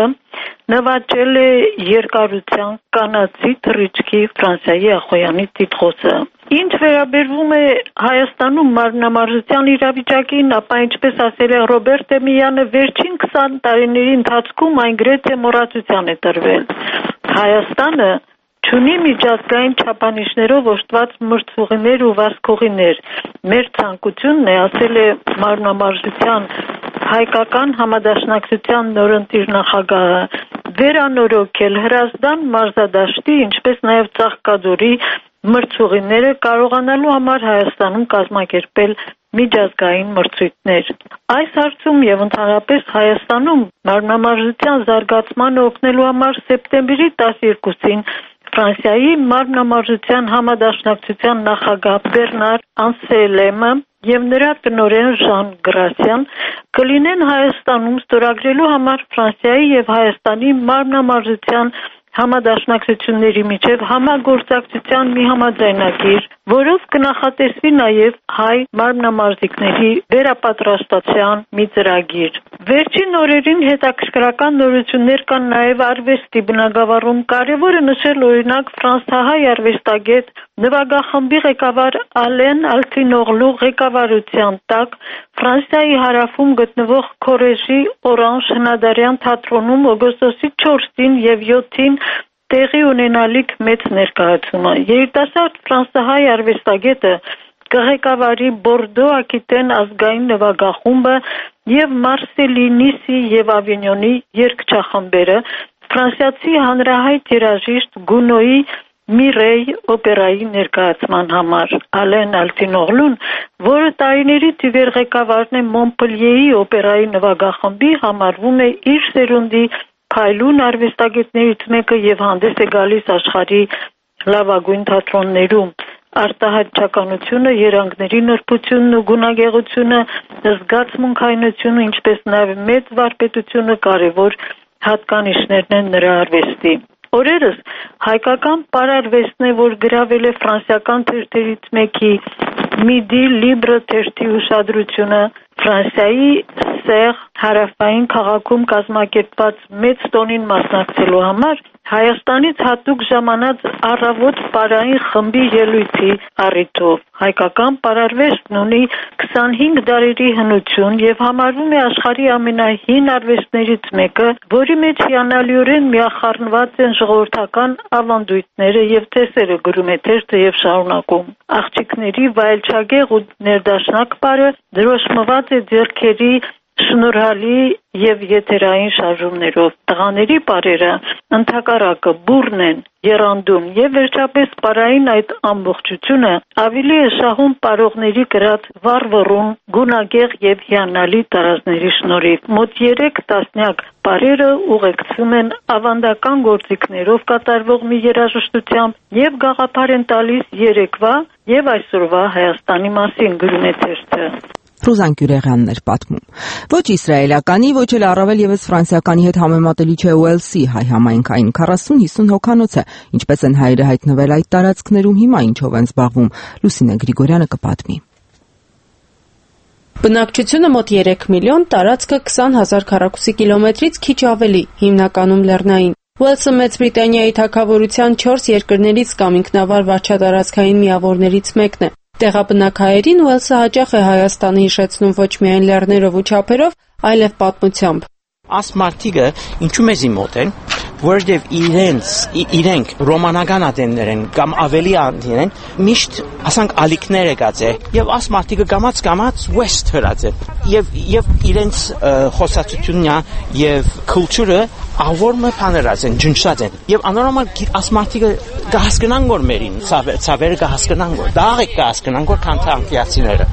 նվաճել է երկարության կանացի թռիչքի Ֆրանսիայի Ախոյանի տիտղոսը։ Ինչ վերաբերվում է Հայաստանում մարմնամարզության իրավիճակին, ապա ինչպես ասել է Ռոբերտ Էմիլյանը, վերջին քսան տարիների ընթացքում այն գրեթե մոռացության է տրվել։ Հայաստանը չունի միջազգային չափանիշներով օժտված մրցուղիներ ու վազքողիներ։ Մեր ցանկությունն է, ասել է մարմնամարզության հայկական համադաշնակցության նորընտիր նախագահը, վերանորոգել Հրազդան մարզադաշտի, ինչպես նաև Ծաղկաձորի մրցուղիները կարողանալու համար Հայաստանում կազմակերպել միջազգային մրցույթներ։ Այս հարցում եւ ընդհանրապես Հայաստանում մարմնամարզության զարգացմանը օգնելու համար սեպտեմբերի տասներկուսին Ֆրանսիայի մարմնամարզության համադաշնակցության նախագահ Բեռնար Անսելեմը եւ նրա տնօրեն Ժան Գրասյան կլինեն Հայաստանում ստորագրելու համար Ֆրանսիայի եւ Հայաստանի մարմնամարզության համադաշնակցությունների միջև համագործակցության մի համաձայնագիր, որով կնախատեսվի նաև հայ մարմնամարզիկների վերապատրաստության մի ծրագիր։ Վերջին օրերին հետաքրքրական նորություններ կան նաև արվեստի բնագավառում, կարևոր է նշել օրինակ ֆրանսահայ արվեստագետ նվագախմբի ղեկավար Ալեն Ալթինօղլու ղեկավարության տակ Ֆրանսիայի հարավում գտնվող Քորեժի Օրանժ հնադարյան թատրոնում օգոստոսի չորսին եւ յոթին տեղի ունենալիք մեծ ներկայացումը։ Երիտասարդ ֆրանսահայ արվեստագետը կղեկավարի Բորդո Ակիտեն ազգային նվագախումբը եւ Մարսելի, Նիսի եւ Ավինյոնի երգչախմբերը ֆրանսիացի հանրահայտ երաժիշտ Գունոյի Միրեյ օպերայի ներկայացման համար։ Ալեն Ալթինօղլուն, որը տարիների տիվեր ղեկավարն է Մոնպելիեի օպերայի նվագախմբի, համարվում է իր սերունդի փայլուն արվեստագետներից մեկը եւ հանդես է գալիս աշխարհի լավագույն թատրոններում։ Արտահայտչականությունը, երանգների նրբությունն ու գունագեղությունը, զգացմունքայնությունը, ինչպես նաև մեծ վարպետությունը կարևոր հատկանիշներն են նրա արվեստի։ Օրերս հայկական պարարվեստն է, որ գրավել է ֆրանսիական թերթերից մեկի Midi Libre թերթի ուշադրությունը, Ֆրանսիայի Սեղ հարավային քաղաքում կազմակերպված մեծ տոնին մասնակցելու համար Հայաստանից հատուկ ժամանած առավոտ պարային խմբի ելույթի առիթով։ Հայկական պարարվեստն ունի քսանհինգ դարերի հնություն եւ համարվում է աշխարհի ամենահին արվեստներից մեկը, որի մեջ հիանալիորեն միախառնված են ժողովրդական ավանդույթները եւ տեսերը, գրում է թերթը եւ շարունակում։ Աղջիկների վայելչագեղ ու ներդաշնակ պարը դրոշմված է ձեռքերի շնորհալի եւ եթերային շարժումներով։ Տղաների պարերը ընդհակառակը բուրն են, եռանդուն եւ վերջապես պարային այդ ամբողջությունը ավելի է շահում պարողների կրած վառվռուն, գունագեղ եւ հիանալի տարազների շնորհիվ։ Մոտ երեք տասնյակ պարերը ուղեկցում են ավանդական գործիքներով կատարվող մի երաժշտությամբ եւ գաղափար են տալիս երեկվա եւ այսօրվա Հայաստանի մասին, գրում է թերթը։ Ռուզան Գյուրեղյանն էր պատմում։ Ոչ իսրայելականի, ոչ էլ առավել եւս ֆրանսիականի հետ համեմատելի չէ Ուելսի հայ համայնքային քառասուն-հիսուն հոգանոց է, ինչպես են հայերը հայտնվել այդ տարածքներում, հիմա ինչով են զբաղվում, Լուսինե Գրիգորյանը կպատմի։ Բնակչությունը մոտ երեք միլիոն, տարածքը քսան հազար քառակուսի կիլոմետրից քիչ ավելի, հիմնականում լեռնային։ Ուելսը Մեծ Բրիտանիայի թագավորության չորս երկրներից կամ ինքնավար վարչատարածքային միավորներից մեկն է։ Տեղաբնակ հայերին Ուելսը հաճախ է Հայաստանը հիշեցնում ոչ միայն լեռներով ու չափերով, այլև պատմությամբ։ Աս մարդիկը ինչու մեզի մոտ են, որովհետև իրենց իրենք ռոմանական ադեններ են կամ ավելի ադեն են, միշտ ասանք ալիքներ եկած է եւ աս մարդիկը գամած գամած west հրած է եւ եւ իրենց խոսացություննա եւ կուլտուրը ավորմը փաներած են ջնջած են եւ անորոմալ աս մարդիկը գահսկնան գոր մերին ցավերը գահսկնան գոր դաղը գահսկնան գոր քանթանտիացիները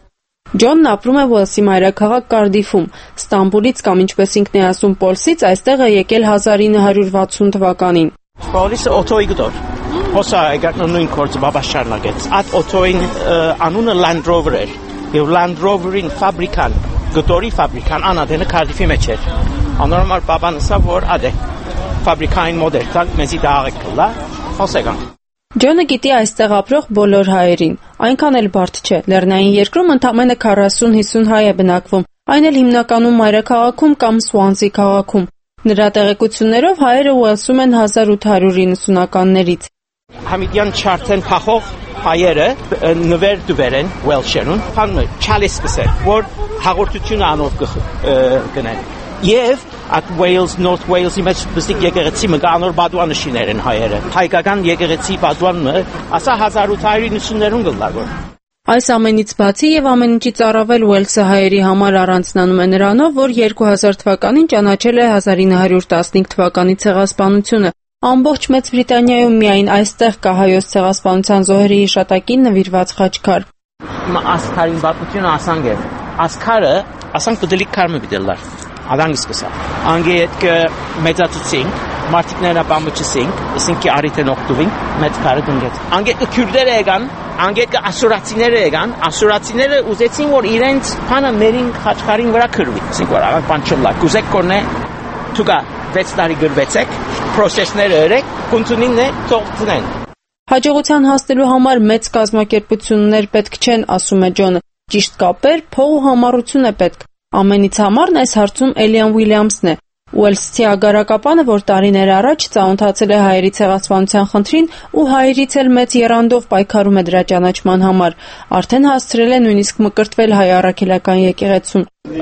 Ջոնն ապրում է Ուելսի մայրաքաղաք Կարդիֆում, Ստամբուլից կամ ինչպես ինքն է ասում Պոլսից այստեղ է եկել հազար ինը հարյուր վաթսուն թվականին։ Պոլիսը օտոյի գտոր։ Հոսա եկան նույն կորձը բաբաշարնագեց։ Այդ օտոյին անունը Land Rover էր։ Եվ Land Rover-ին ֆաբրիկան, գտորի ֆաբրիկան անադենը Կարդիֆի մեջ էր։ Անորմալ բաբան ասա որ ադե ֆաբրիկային մոդել տակ մեզի դաղեք կլա։ Հոսեգան։ Ջոնը գիտի այստեղ ապրող բոլոր հայերին, այնքան էլ բարդ չէ, լեռնային երկրում ընդամենը քառասուն-հիսուն հայ է բնակվում, այն էլ հիմնականում մայրաքաղաքում կամ Սուանզի քաղաքում։ Նրա տեղեկություններով հայերը Ուելսում են հազար ութ հարյուր իննսունականներից։ Համիդյան չարթեն փախող հայերը նվեր դվեր են Ուելշերուն, փանը չալիս կսեր, որ հաղորդությունը անով կգնեն։ Եվ at Wales, North Wales-ի մեջ բստիկ եկեղեցի մը կանոր բադուանը շիներ են հայերը։ Հայկական եկեղեցի բադուանը ասա հազար ութ հարյուր իննսուններուն գլլագոր։ Այս ամենից բացի եւ ամեն ինչից առավել Ուելսը հայերի համար առանձնանում է նրանով, որ երկու հազար թվականին ճանաչել է հազար ինը հարյուր տասնհինգ թվականի ցեղասպանությունը։ Ամբողջ Մեծ Բրիտանիայում միայն այստեղ կա հայոց ցեղասպանության զոհերի հիշատակին նվիրված խաչքար։ Ասքարին բացությունը ասանք է։ Ասքարը ասանք դդելի կարմը բիդելար։ Ադանգս կսա։ Անգետ կը մեծացուցինք, մարտիկներն ապամուչսինք, ասինքի արիթեն օգտվինք, մեծ կարը դնգեց։ Անգետ կը քյուրդերը եկան, անգետ կը ասուրացիները եկան, ասուրացիները ուզեցին որ իրենց փանը մերին խաչքարին վրա քրվի։ Ասինք որ աղա պանչոլա, կուզեք կորնե թուկա վեց տարի գրվեցեք, պրոցեսները երեք, կունտունինն է թողտնեն։ Հաջողության հասնելու համար մեծ կազմակերպություններ պետք չեն, ասում է Ջոնը։ Ճիշտ կապեր, փող ու համառություն է պետք։ Ամենից համարն այս հարցում Էլիան Ուիլյամսն է։ Ուելսցի ագարակապանը, որ տարիներ առաջ ծանոթացել է հայերի ցեղասպանության խնդրին ու հայերից էլ մեծ եռանդով պայքարում է դրա ճանաչման համար, արդեն հասցրել է նույնիսկ մկրտվել հայ առաքելական եկեղեցուն։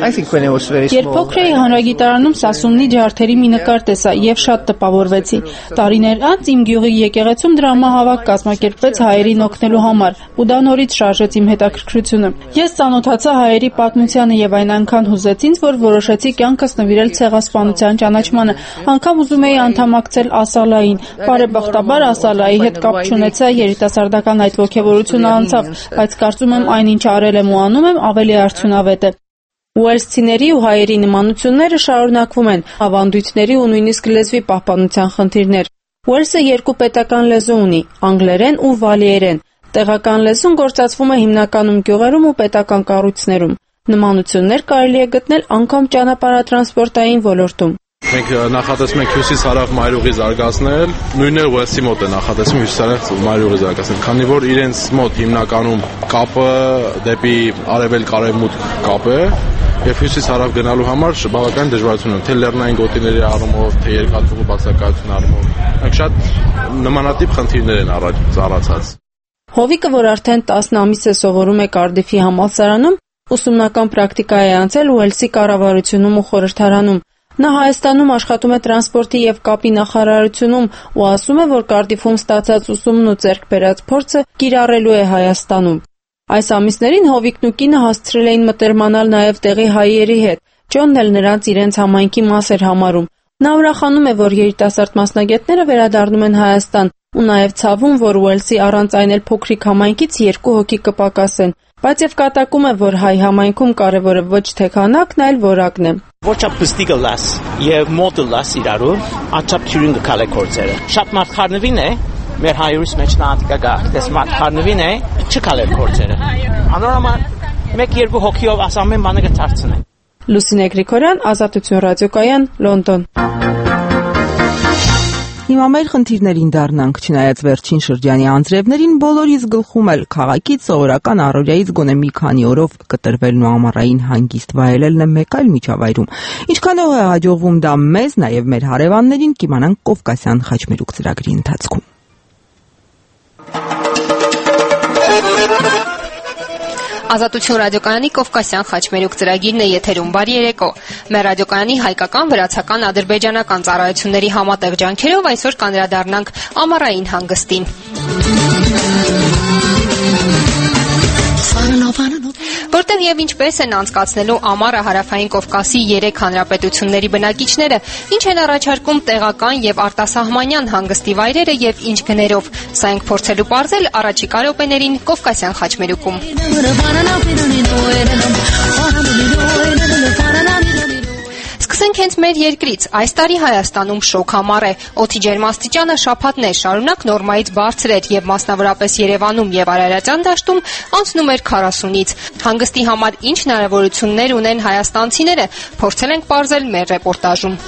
Երբ փոքր էի հանրագիտարանում Սասուննի ջարդերի մի նկար տեսա եւ շատ տպավորվեցի։ Տարիներ անց իմ գյուղի եկեղեցում դրամահավաք կազմակերպվեց հայերին օգնելու համար, ու դա նորից շարժեց իմ հետաքրքրությունը։ Ես ծանոթացա հայերի պատմությանը եւ այն այնքան հուզեց ինձ, որ որոշեցի կյանքս նվիրել ցեղասպանության ճանաչմանը։ Անգամ ուզում էի անդամակցել Ասալային։ Բարեբախտաբար Ասալայի հետ կապ չունեցա, երիտասարդական այդ ոգևորությունը անցավ, բայց կարծում եմ այն ինչ արել եմ ու անում եմ ավելի արդյունավետ է։ Ուելսցիների ու հայերի նմանությունները շարունակվում են, ավանդույթների ու նույնիսկ լեզվի պահպանության խնդիրներ։ Ուելսը երկու պետական լեզու ունի՝ անգլերեն ու վալիերեն։ Տեղական լեզուն գործածվում է հիմնականում գյուղերում ու պետական կառույցներում։ Նմանություններ կարելի է գտնել անգամ ճանապարհատրանսպորտային ոլորտում։ Մենք նախատեսում ենք հյուսիս-հարավ մայրուղի զարգացնել, նույնն էլ Ուելսի մոտ է նախատեսում հյուսիս-հարավ մայրուղի զարգացնել, քանի որ իրենց մոտ հիմնականում կապը դեպի արևելք-արևմուտք կապ է, եւ հյուսիս-հարավ գնալու համար բավական դժվարություն ունեն, թե լեռնային գոտիների առումով, թե երկաթուղու բացակայության առումով։ Մենք շատ նմանատիպ խնդիրներ են առաջացած։ Հովիկը, որ արդեն տասն ամիս է սովորում է Կարդիֆի համալսարանում, ուսումնական պրակտիկա է անցել Ուելսի կառավարությունում ու խորհրդարանում։ Նա Հայաստանում աշխատում է տրանսպորտի եւ կապի նախարարությունում ու ասում է, որ Կարդիֆում ստացած ուսումն ու ձեռք բերած փորձը կիրառելու է Հայաստանում։ Այս ամիսներին Հովիկն ու կինը հասցրել էին մտերմանալ նաեւ տեղի հայերի հետ։ Ջոնն էլ նրանց իրենց համայնքի մաս էր համարում։ Նա ուրախանում է, որ երիտասարդ մասնագետները վերադառնում են Հայաստան ու նաեւ ցավում, որ Ուելսի առանց այն էլ փոքրիկ համայնքից երկու հոգի կպակասեն, բայց եւ կատակում է, որ հայ համայնքում կարևորը ոչ թե քանակն, այլ որակն է։ Ոչափ բստիկը լաս եւ մոդը լաս իրարու, աչափ քյուրինգը կալե կորցերը։ Շատ մարդ խառնվին է, մեր հայրուս մեջ նատիկա գա, դες մարդ խառնվին է, չկալե կորցերը։ Անորոմալ մեկ երկու հոգիով ասամեն բանը կդարձնեն։ Լուսինե Գրիգորյան, Ազատություն ռադիոկայան, Լոնդոն։ Հիմա մեր խնդիրներին դառնանք, չնայած վերջին շրջանի անձրևներին, բոլորիս գլխում էլ քաղաքից սովորական առօրյայից գոնե մի քանի օրով կտրվելն ու ամառային հանգիստ վայելելն է մեկ այլ միջավայրում։ Ինչքանով է հաջողվում դա մեզ, նաև մեր հարևաններին, կիմանանք Կովկասյան խաչմերուկ ծրագրի ընթացքում։ Ազատություն ռադիոկայանի Կովկասյան խաչմերուկ ծրագիրն է եթերում։ Բարի երեկո։ Մեր ռադիոկայանի հայկական, վրացական, ադրբեջանական ծառայությունների համատեղ ջանքերով այսօր կանդրադառնանք ամառային հանգստին։ Որտեղ եւ ինչպես են անցկացնելու ամառը Հարավային Կովկասի երեք հանրապետությունների բնակիչները, ինչ են առաջարկում տեղական եւ արտասահմանյան հանգստի վայրերը եւ ինչ գներով։ Սա ենք փորձելու պարզել առաջիկա րոպեներին Կովկասյան խաչմերուկում։ Սկսենք հենց մեր երկրից։ Այս տարի Հայաստանում շոգ ամառ է։ Օդի ջերմաստիճանը շաբաթներ շարունակ նորմայից բարձր էր եւ մասնավորապես Երևանում եւ Արարատյան դաշտում անցնում էր քառասունից։ Հանգստի համար ինչ հնարավորություններ ունեն հայաստանցիները, փորձել ենք պարզել մեր ռեպորտաժում։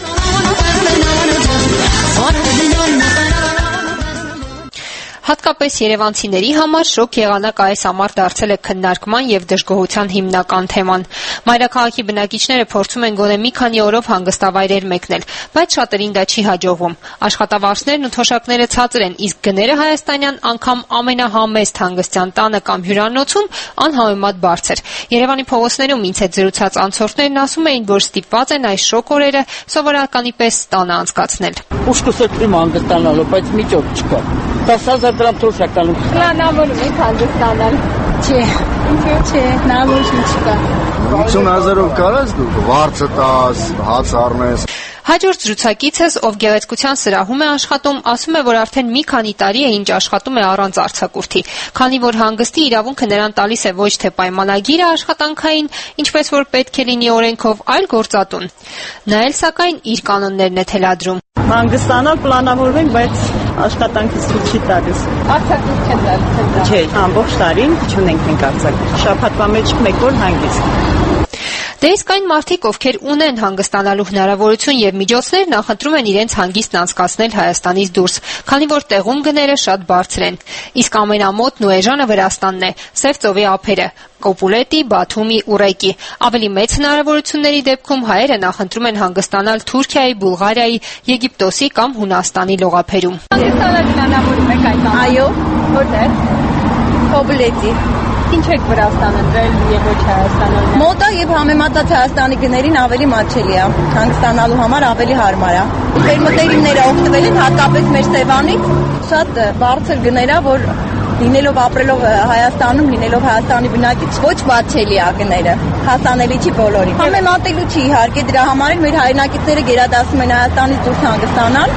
Հատկապես երևանցիների համար շոկ եղանակ այս ամառ դարձել է քննարկման եւ դժգոհության հիմնական թեման։ Մայրաքաղաքի բնակիչները փորձում են գոնե մի քանի օրով հանգստավայրեր մեկնել, բայց շատերին դա չի հաջողվում։ Աշխատավարձներն ու թոշակները ցածր են, իսկ գները հայաստանյան անգամ ամենահամեստ հանգստյան տանը կամ հյուրանոցում անհամեմատ բարձր։ Երևանի փողոցներում ինձ հետ զրուցած անցորդներն ասում էին, որ ստիպված են այս շոկ օրերը սովորականի պես տանը անցկացնել։ Ուշքսրտում հանգստանալու, բայց միջոց չկա։ տասը հազար դրամ թոշականում։ Պլանավորում եք հանգստանալ։ Չէ, չէ, նա ոչ չկա։ ութսուն հազարով կարաս դու վարձը տաս, հաց առնես։ Հաջորդ զրուցակիցս, ով գեղեցկության սրահում է աշխատում, ասում է, որ արդեն մի քանի տարի է ինչ աշխատում է առանց արձակուրդի, քանի որ հանգստի իրավունքը նրան տալիս է ոչ թե պայմանագիրը աշխատանքային, ինչպես որ պետք է լինի օրենքով, այլ գործատուն։ Նա էլ սակայն իր կանոններն է թելադրում։ Հանգստանալ պլանավորում ենք, բայց աշխատանքից ցույց չի տալիս։ Արձակուրդ չեն տալիս։ Չէ, ամբողջ տարին չունենք մենք արձակուրդ։ Շաբաթվա մեջ մեկ օր հանգիստ։ Դե իսկ այն մարդիկ, ովքեր ունեն հանգստանալու հնարավորություն եւ միջոցներ, նախընտրում են իրենց հանգիստն անցկացնել Հայաստանից դուրս, քանի որ տեղում գները շատ բարձր են։ Իսկ ամենամոտն ու էժանը Վրաստանն է, Սև ծովի ափերը, Կոպուլետի, Բաթումի, Ուրեկի։ Ավելի մեծ հնարավորությունների դեպքում հայերը նախընտրում են հանգստանալ Թուրքիայի, Բուլղարիայի, Եգիպտոսի կամ Հունաստանի լողափերում։ Հանգստանալ պլանավորում եք այդ ամառ։ Այո, որտեղ։ Կոպուլետի։ Ինչ եք Վրաստանը դրել եւ ոչ Հայաստանը։ Մոտ է եւ համեմատած Հայաստանի գներին ավելի մատչելի է, հանգստանալու համար ավելի հարմար է։ Մեր մտերիմները օգտվել են հատկապես մեր Սևանից, շատ բարձր գներ է, որ լինելով ապրելով Հայաստանում, լինելով Հայաստանի բնակիչ, ոչ մատչելի է գները, հասանելի չի բոլորին։ Համեմատելու չի իհարկե, դրա համար էլ մեր հայրենակիցները գերադասում են Հայաստանից դուրս հանգստանալ,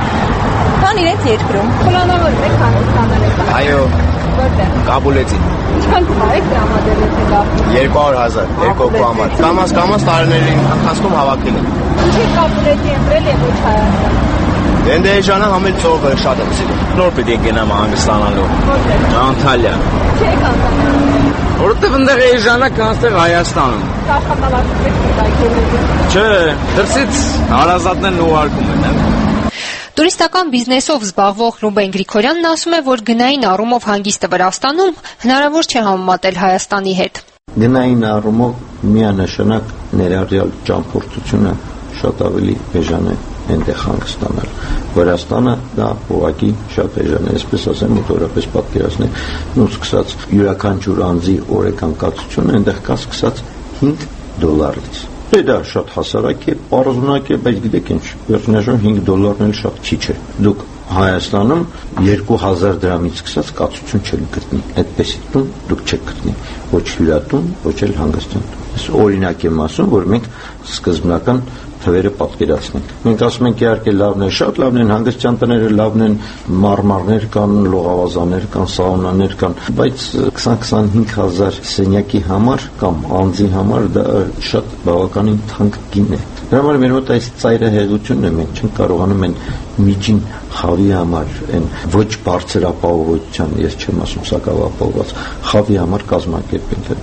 քան իրենց երկրում։ Պլանավորում եք հանգստանալ եք։ Այո։ Որտեղ։ Կաբուլեցի։ Ինչքան կմարեք դրամադրել եք ապրել։ երկու հարյուր հազար, երկու օգու համար։ Կամաց կամաց տարիների ընթացքում հավաքել եմ։ Ինչի Կաբուլեցի ընտրել եք ոչ Հայաստան։ Դենդեժանը համել ծովը շատ եմ սիրում։ Նոր պետք է գնամ հանգստանալու։ Որտեղ։ Անտալիա։ Չեք անտալիա։ Որտեղ ընդեղ է ժամանակ անստեղ Հայաստանում։ Աշխատավարձ եք այգելել։ Չէ, դրսից հարազատներն ուղարկում են։ Տուրիստական բիզնեսով զբաղվող Ռուբեն Գրիգորյանն ասում է, որ գնային առումով հանգիստը Վրաստանում հնարավոր չէ համեմատել Հայաստանի հետ։ Գնային առումով միանշանակ ներառյալ ճամփորդությունը շատ ավելի էժան է այնտեղ հանգստանալ։ Վրաստանը դա ուղղակի շատ էժան է, այսպես ասեմ, մոտորապես պատկերացնեք, ու սկսած յուրաքանչյուր անձի օրական կացությունը այնտեղ կա սկսած հինգ դոլարից։ Դե դա շատ հասարակ է, պարզունակ է, բայց գիտեք ինչ, վերջնաժամ հինգ դոլարն էլ շատ քիչ է։ Դուք Հայաստանում երկու հազար դրամից սկսած կացություն չեք գտնի, այդպես տուն դուք չեք գտնի, ոչ հյուրատուն, ոչ էլ հանգստան։ Ես օրինակ եմ ասում, որ մենք սկզբնական թվերը պատկերացնենք։ Մենք ասում ենք իհարկե լավն է, շատ լավն են, հանգստյան տները լավն են, մարմարներ կան, լողավազաներ կան, սաունաներ կան, բայց քսան-քսանհինգ հազար սենյակի համար կամ անձի համար դա շատ բավականին թանկ գին է։ Դրա համար մեր մոտ այս ծայրահեղությունն է, մենք չենք կարողանում այն միջին խավի համար, այն ոչ բարձր ապահովության, ես չեմ ասում սակավ ապահովված, խավի համար կազմակերպել։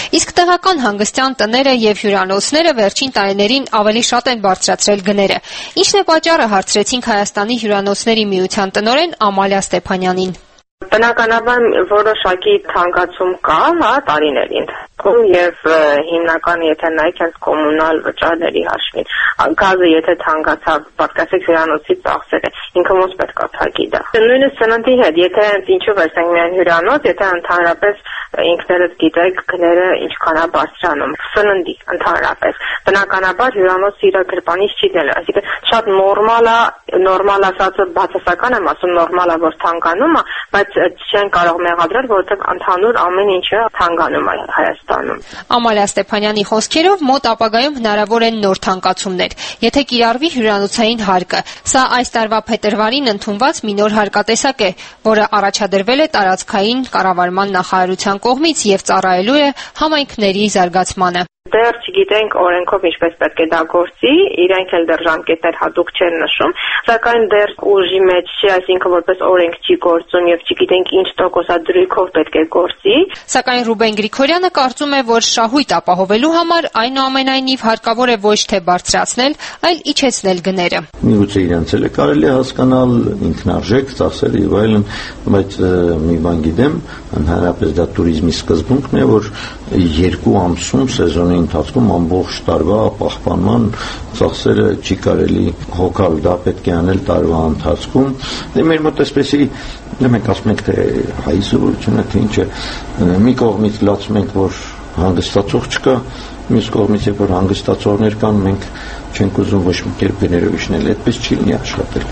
Իսկ տեղական հանգստյան տները եւ հյուրանոցները վերջին տարիներին ավելի շատ են բարձրացրել գները։ Ինչն է պատճառը, հարցրեցինք Հայաստանի հյուրանոցների միության տնօրեն Ամալիա Ստեփանյանին։ Բնականաբար որոշակի թանկացում կա, հա, տարիների ընթացքում եւ հիմնական եթե նայեք հենց կոմունալ վճարների հաշվին, գազը եթե թանկացավ, պատկասեք հյուրանոցի ծախսերը, ինքը ոնց պետք է թակի դա։ Նույնիսկ սննդի հետ, եթե ինչու վերցնենք միայն հյուրանոց, եթե ընդհանրապես ինքներդ գիտեք գները ինչքան է բարձրանում, սննդի ընդհանրապես։ Բնականաբար հյուրանոց իր գրպանից չի դել, այսինքն շատ նորմալ է, նորմալ ասածը բացասական եմ ասում, նորմալ է որ թանկանում է, բայց չեն կարող մեղադրել, որովհետև ընդհանուր ամեն ինչը թանկանում է Հայաստանում։ Ամալիա Ստեփանյանի խոսքերով մոտ ապագայում հնարավոր են նոր թանկացումներ, եթե կիրառվի հյուրանոցային հարկը։ Սա այս տարվա փետրվարին ընդունված մի նոր հարկատեսակ է, որը առաջադրվել է տարածքային կառավարման նախարարության կողմից եւ ծառայելու է համայնքների զարգացմանը։ Դեռ չգիտենք օրենքով ինչպես պետք է դա գործի, իրենք էլ դեռ ժամկետներ հատուկ չեն նշում, սակայն դեռ ուժի մեջ չի, այսինքն որպես օրենք չի գործում եւ չգիտենք ինչ տոկոսադրույքով պետք է գործի։ Սակայն Ռուբեն Գրիգորյանը կարծում է, որ շահույթ ապահովելու համար այնուամենայնիվ հարկավոր է ոչ թե բարձրացնել, այլ իջեցնել գները։ Միգուցե իրենց էլ է կարելի հասկանալ ինքնարժեք ծախսերը եւ այլն, բայց մի բան գիտեմ, ընդհանրապես դա туриզմի սկզբունքն է, որ երկու ամսում սեզոնի ընթացքում ամբողջ տարվա պահպանման ծախսերը չի կարելի հոգալ, դա պետք է անել տարվա ընթացքում։ Դե մեր մոտ էսպեսի մենք ասում ենք թե հայ սովորությունը թե ինչը, մի կողմից լացում ենք, որ հանգստացող չկա, մյուս կողմից երբ որ հանգստացողներ կան, մենք չենք ուզում ոչ մի կերպ գներով իջնել, այդպես չի լինի աշխատել։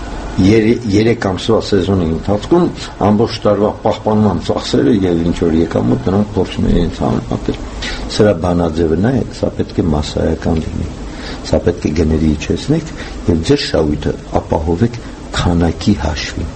Երեք ամսվա սեզոնի ընթացքում ամբողջ տարվա պահպանման ծախսերը եւ ինչ որ եկամուտ նրանք փորձում են իրենց համեմատել։ Սրա բանաձևը նա է, սա պետք է մասսայական լինի։ Սա պետք է գների իջեցնեք եւ ձեր շահույթը ապահովեք քանակի հաշվին։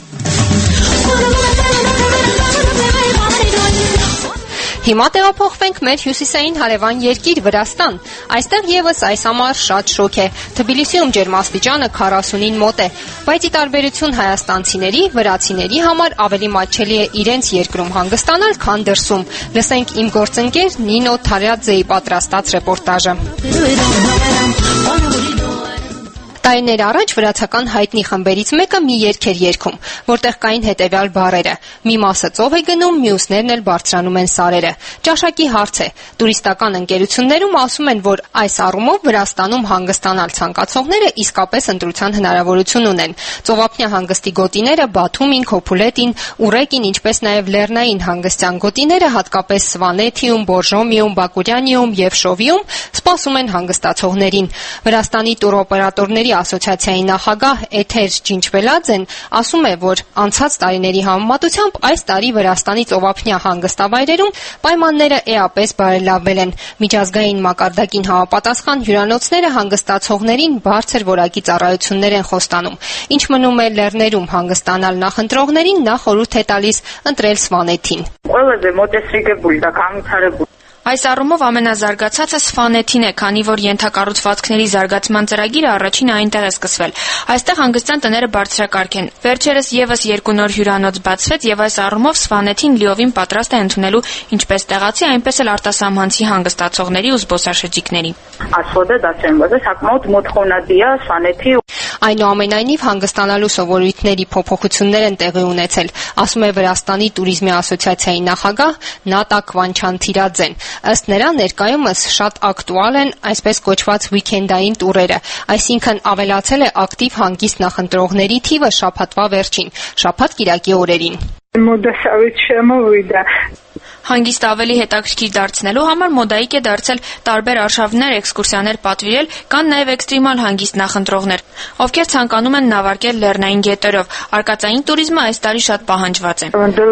Հիմա տեղափոխվենք մեր հյուսիսային հարևան երկիր Վրաստան։ Այստեղ եւս այս ամառ շատ շոգ է։ Թբիլիսիում ջերմաստիճանը քառասունին մոտ է, բայց ի տարբերություն հայաստանցիների, վրացիների համար ավելի մատչելի է իրենց երկրում հանգստանալ, քան դրսում։ Լսենք իմ գործընկեր Նինո Թարյաձեի պատրաստած ռեպորտաժը։ Տարիներ առաջ վրացական հայտնի խմբերից մեկը մի երգ էր երգում, որտեղ կային հետևյալ բառերը. մի մասը ծով է գնում, մյուսներն էլ բարձրանում են սարերը։ Ճաշակի հարց է։ Տուրիստական ընկերություններում ասում են, որ այս առումով Վրաստանում հանգստանալ ցանկացողները իսկապես ընտրության հնարավորություն ունեն։ Ծովափնյա հանգստի գոտիները Բաթումին, Քոփուլետին, Ուրեկին, ինչպես նաև լեռնային հանգստյան գոտիները, հատկապես Սվանեթիում, Բորժոմիում, Բակուրյանիում եւ Շովիում սպասում են հանգստացողներին։ Վրաստանի տուրօպերատորների ասոցիացիայի նախագահ Էթեր Ջինչվելաձեն ասում է, որ անցած տարիների համեմատությամբ այս տարի Վրաստանի ծովափնյա հանգստավայրերում պայմանները էապես բարելավվել են։ Միջազգային մակարդակին համապատասխան հյուրանոցները հանգստացողներին բարձր որակի ծառայություններ են խոստանում։ Ինչ մնում է լեռներում հանգստանալ նախընտրողներին, նա խորհուրդ է տալիս ընտրել Սվանեթին։ Այս առումով ամենազարգացածը Սվանեթին է, քանի որ ենթակառուցվածքների զարգացման ծրագիրը առաջինը այնտեղ է սկսվել։ Այստեղ հանգստյան տները բարձրակարգ են։ Վերջերս եւս երկու նոր հյուրանոց բացվեց եւ այս առումով Սվանեթին լիովին պատրաստ է ընդունելու ինչպես տեղացի, այնպես էլ արտասահմանցի հանգստացողների ու զբոսաշրջիկների։ Այնուամենայնիվ հանգստանալու սովորույթների փոփոխություններ են տեղի ունեցել, ասում է Վրաստանի туриզմի ասոցիացիայի նախագահ Նատա Քվանչանթիրաձեն։ Ըստ նրա ներկայումս շատ ակտուալ են այսպես կոչված վիկենդային տուրերը, այսինքն ավելացել է ակտիվ հանգիստ նախընտրողների թիվը շաբաթվա վերջին, շաբաթ-կիրակի օրերին։ Հանգիստ ավելի հետաքրքիր դարձնելու համար մոդայիկ է դարձել տարբեր արշավներ, էքսկուրսիաներ պատվիրել, կան նաև էքստրեմալ հանգիստ նախընտրողներ, ովքեր ցանկանում են նավարկել լեռնային գետերով։ Արկածային туриզմը այս տարի շատ պահանջված է։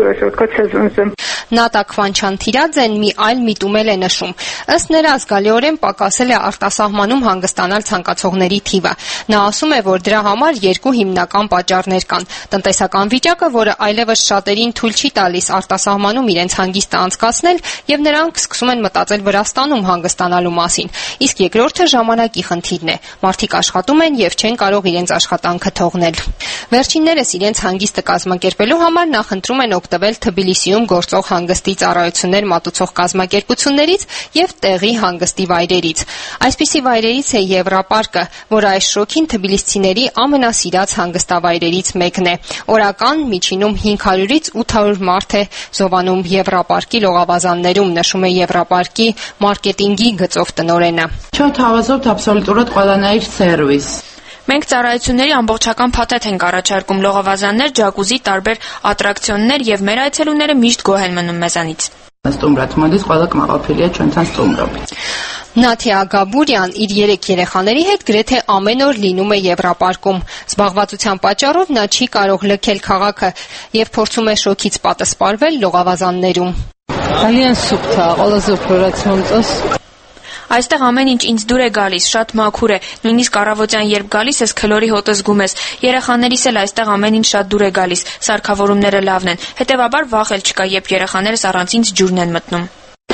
Նատա Քվանչանթիրաձեն մի այլ միտում էլ է նշում։ Ըստ նրա զգալիորեն պակասել է արտասահմանում հանգստանալ ցանկացողների թիվը։ Նա ասում է, որ դրա համար երկու հիմնական պատճառներ կան. տնտեսական վիճակը, որը այլևս շատ շատերին թույլ չի տալիս արտասահմանում իրենց հանգիստը անցկացնել եւ նրանք սկսում են մտածել Վրաստանում հանգստանալու մասին։ Իսկ երկրորդը ժամանակի խնդիրն է։ Մարդիկ աշխատում են եւ չեն կարող իրենց աշխատանքը թողնել։ Վերջիններս իրենց հանգիստը կազմակերպելու համար նախընտրում են օգտվել Թբիլիսիում գործող հանգստի ծառայություններ մատուցող կազմակերպություններից եւ տեղի հանգստի վայրերից։ Այսպիսի վայրերից է Եվրապարկը, որը այս շոքին թբիլիսցիների ամենասիրած հանգստավայրերից մեկն է։ Օրական միջինում հինգ հարյուրից ութ հարյուր մարդ է զովանում Եվրապարկի լողավազաններում, նշում է Եվրապարկի մարքեթինգի գծով տնօրենը։ Չոթ հավասով absolutურად կոլանայր սերվիս։ Մենք ծառայությունների ամբողջական փաթեթ ենք առաջարկում՝ լողավազաններ, ջակուզի, տարբեր ատրակցիոններ եւ մեր այցելուները միշտ գոհ են մնում մեզանից։ Ստումրացմոդից ყველა կմաղափելի է չընթան ստումրոպ։ Նաթիա Գաբուրյան իր երեք երեխաների հետ գրեթե ամեն օր լինում է Եվրապարկում։ Զբաղվածության պատճառով նա չի կարող լքել քաղաքը եւ փորձում է շոքից պատասպարվել լողավազաններում։ Ძალიან սուպտ է, ոլոզոպրացիոնից։ Այստեղ ամեն ինչ ինձ դուր է գալիս, շատ մաքուր է, նույնիսկ առավոտյան երբ գալիս ես քլորի հոտը զգում ես։ Երեխաներիս էլ այստեղ ամեն ինչ շատ դուր է գալիս, սարքավորումները լավն են, հետևաբար վախ էլ չկա, երբ երեխաներս առանց ինձ ջուրն են մտնում։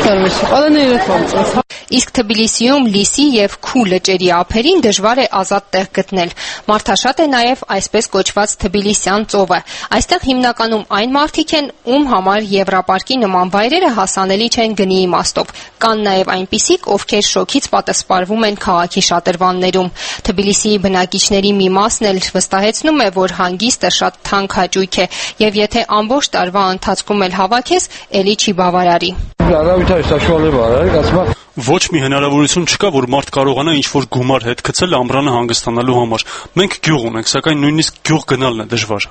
Իսկ Թբիլիսիում լիսի եւ քու լճերի ափերին դժվար է ազատ տեղ գտնել։ Մարդաշատ է նաեւ այսպես կոչված Թբիլիսյան ծովը։ Այստեղ հիմնականում այն մարդիկ են, ում համար Եվրապարկի նման վայրերը հասանելի չեն գնի իմաստով։ Կան նաեւ այնպիսիք, ովքեր շոքից պատասպարվում են քաղաքի շատրվաններում։ Թբիլիսիի բնակիչների մի մասն էլ վստահեցնում է, որ հանգիստը շատ թանկ հաճույք է եւ եթե ամբողջ տարվա ընթացքում էլ հավաքես, ելի չի բավարարի։ Ոչ մի հնարավորություն չկա, որ մարդ կարողանա ինչ-որ գումար հետ գցել ամռանը հանգստանալու համար։ Մենք գյուղ ունենք, սակայն նույնիսկ գյուղ գնալն է դժվար։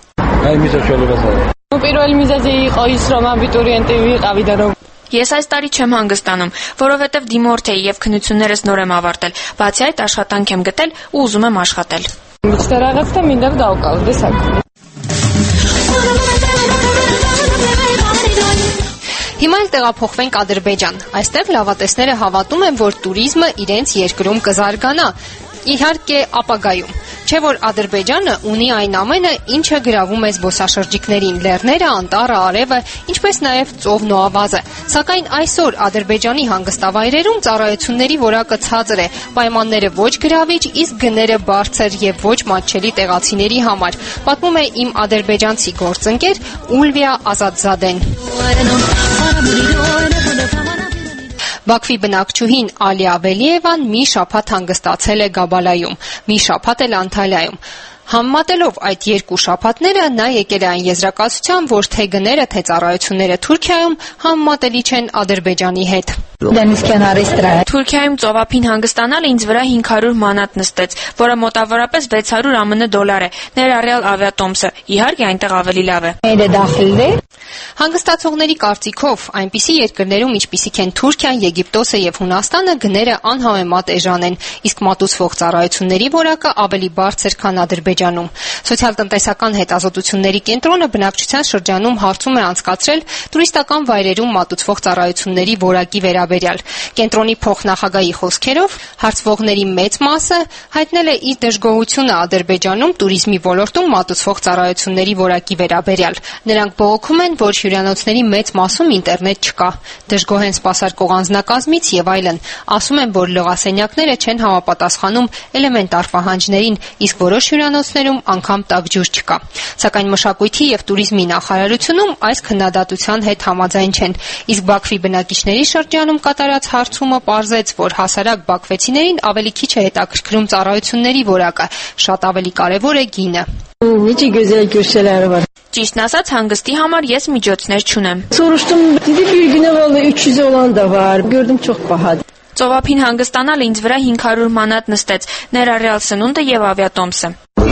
Ես այս տարի չեմ հանգստանում, որովհետև դիմորդ էի եւ քննություններս նոր եմ ավարտել։ Բացի այդ, աշխատանք եմ գտել ու ուզում եմ աշխատել։ Հիմա էլ տեղափոխվենք Ադրբեջան։ Այստեղ լավատեսները հավատում են, որ туриզմը իրենց երկրում կզարգանա, իհարկե ապագայում։ Չէ՞ որ Ադրբեջանը ունի այն ամենը, ինչը գրավում է զբոսաշրջիկներին՝ լեռները, անտառը, արևը, ինչպես նաև ծովն ու ավազը։ Սակայն այսօր Ադրբեջանի հանգստավայրերում ծառայությունների որակը ցածր է, պայմանները ոչ գրավիչ, իսկ գները բարձր եւ ոչ մատչելի տեղացիների համար, պատմում է իմ ադրբեջանցի գործընկեր Ուլվիա Ազատզադեն։ Բաքվի բնակչուհին Ալիա Վելիևան մի շաբաթ հանգստացել է Գաբալայում, մի շաբաթ էլ Անտալիայում։ Համեմատելով այդ երկու շաբաթները նա եկել է այն եզրակացության, որ թե գները, թե ծառայությունները Թուրքիայում համեմատելի չեն Ադրբեջանի հետ։ Թուրքիայում ծովափին հանգստանալը ինձ վրա հինգ հարյուր մանատ նստեց, որը մոտավորապես վեց հարյուր ԱՄՆ դոլար է, ներառյալ ավիատոմսը։ Իհարկե այնտեղ ավելի լավ է։ Հանգստացողների կարծիքով այնպիսի երկրներում, ինչպիսիք են Թուրքիան, Եգիպտոսը եւ Հունաստանը, գները անհամեմատ էժան են, իսկ մատուցվող ծառայությունների որակը ավելի բարձր, քան Ադրբեջանում։ Սոցիալ-տնտեսական հետազոտությունների կենտրոնը բնակչության շրջանում հարցում է անցկացրել տուրիստական վայրերում մատուցվող ծառայությունների որակի վերաբերյալ։ Կենտրոնի փոխնախագահի խոսքերով հարցվողների մեծ մասը հայտնել է իր դժգոհությունը Ադրբեջանում туриզմի ոլորտում մատուցվող ծառայությունների որակի վերաբերյալ։ Նրանք բողոքում են, որ հյուրանոցների մեծ մասում ինտերնետ չկա, դժգոհ են սպասարկող անձնակազմից եւ այլն։ Ասում են, որ լողասենյակները չեն համապատասխանում էլեմենտար պահանջներին, իսկ որոշ հյուրանոցներում անգամ տաք ջուր չկա։ Սակայն մշակույթի եւ туриզմի նախարարությունում այս քննադատության հետ համաձայն չեն։ Իսկ Բաքվի բնակիչների շրջանում կատարած հարցումը պարզեց, որ հասարակ բաքվեցիներին ավելի քիչ է հետաքրքրում ծառայությունների որակը, շատ ավելի կարեւոր է գինը։ Ճիշտն ասած, հանգստի համար ես միջոցներ չունեմ։ Ծովափին հանգստանալը ինձ վրա հինգ հարյուր մանատ նստեց, ներառյալ սնունդը եւ ավիատոմսը։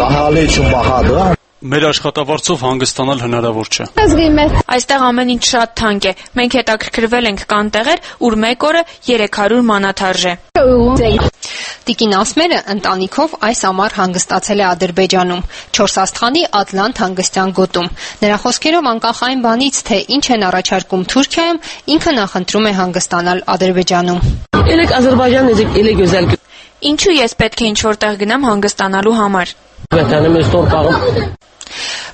Մեր աշխատավարձով հանգստանալ հնարավոր չէ։ Այստեղ ամեն ինչ շատ թանկ է։ Մենք հետաքրքրվել ենք կան տեղեր, ուր մեկ օրը երեք հարյուր մանատ արժե։ Տիկին Ասմերը ընտանիքով այս ամառ հանգստացել է Ադրբեջանում, չորս աստղանի Ատլանտ հանգստյան գոտում։ Նրա խոսքերով անկախ այն բանից, թե ինչ են առաջարկում Թուրքիայում, ինքը նախընտրում է հանգստանալ Ադրբեջանում։ Ինչու ես պետք է ինչ-որ տեղ գնամ հանգստանալու համար։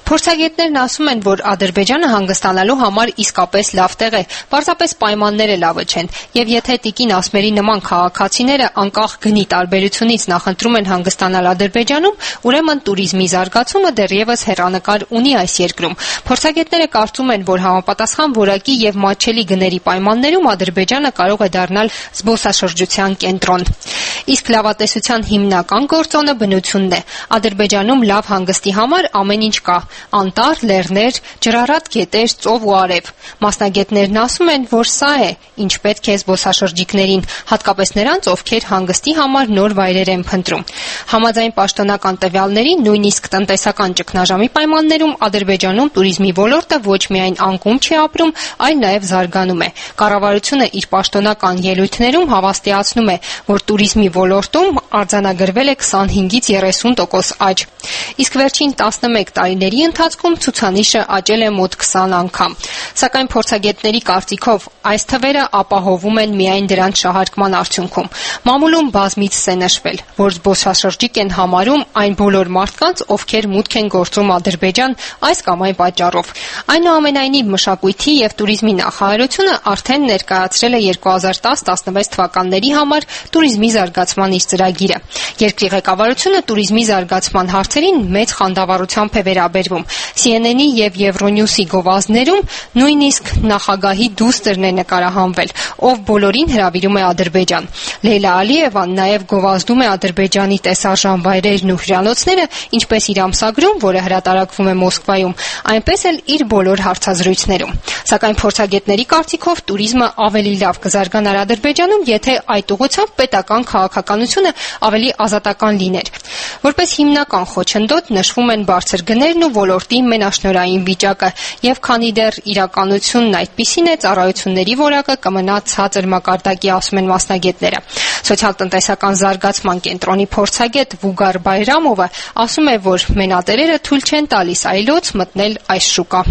Փորձագետներն ասում են, որ Ադրբեջանը հանգստանալու համար իսկապես լավ տեղ է, պարզապես պայմանները լավը չեն, եւ եթե Տիկին Ասմերի նման քաղաքացիները անկախ գնի տարբերությունից նախընտրում են հանգստանալ Ադրբեջանում, ուրեմն туриզմի զարգացումը դեռևս հեռանկար ունի այս երկրում։ Փորձագետները կարծում են, որ համապատասխան որակի եւ մատչելի գների պայմաններում Ադրբեջանը կարող է դառնալ զբոսաշրջության կենտրոն։ Իսկ լավատեսության հիմնական գործոնը բնությունն է։ Ադրբեջանում լավ հանգստի համար ամեն ինչ կա՝ անտառ, լեռներ, ջրառատ գետեր, ծով ու արև։ Մասնագետներն ասում են, որ սա է, ինչ պետք է զբոսաշրջիկներին, հատկապես նրանց, ովքեր հանգստի համար նոր վայրեր են փնտրում։ Համաձայն պաշտոնական տվյալների, նույնիսկ տնտեսական ճգնաժամի պայմաններում Ադրբեջանում туриզմի ոլորտը ոչ միայն անկում չի ապրում, այլ նաև զարգանում է։ Կառավարությունը իր պաշտոնական ելույթներում հավաստիացնում է, որ туриզմի ոլորտում արձանագրվել է քսանհինգից երեսուն տոկոս աճ։ Իսկ վերջին տասնմեկ տարիների ընթացքում ցուցանիշը աճել է մոտ քսան անգամ։ Սակայն փորձագետների կարծիքով այս թվերը ապահովում են միայն դրանց շահարկման արդյունքում։ Մամուլում բազմիցս է նշվել, որ զբոսաշրջիկ են համարում այն բոլոր մարդկանց, ովքեր մուտք են գործում Ադրբեջան այս կամ այն պատճառով։ Այնուամենայնիվ, մշակույթի եւ туриզմի նախարարությունը արդեն ներկայացրել է երկու հազար տասը տասնվեց թվականների համար туриզմի զարգացման իր ծրագիրը։ Երկրի ղեկավարությունը туриզմի զարգացման հարցերին մեծ խանդավառությամբ է վերաբերվում։ C N N-ի եւ Euronews-ի գովազդներում նույնիսկ նախագահի դուստրն է նկարահանվել, ով բոլորին հրավիրում է Ադրբեջան։ Լեյլա Ալիևան նաեւ գովազդում է Ադրբեջանի տեսարժան վայրերն ու հյուրանոցները, ինչպես իր ամսագրում, որը հրատարակվում է Մոսկվայում, այնպես էլ իր բոլոր հարցազրույցներում։ Սակայն փորձագետների կարծիքով туриզմը ավելի լավ կզարգանար Ադրբեջանում, եթե այդ ուղղությամբ պետական քաղաքականությունը ավելի ազատական լիներ։ Որպես հիմնական խոչընդոտ նշվում են բարձր գներն ու ոլորտի մենաշնորհային վիճակը, եւ քանի դեռ իրականությունն այդպիսին է, ծառայությունների որակը կմնա ցածր մակարդակի, ասում են մասնագետները։ Սոցիալ-տնտեսական զարգացման կենտրոնի փորձագետ Վուգար Բայրամովը ասում է, որ մենատերերը թույլ չեն տալիս այլոց մտնել այս շուկա։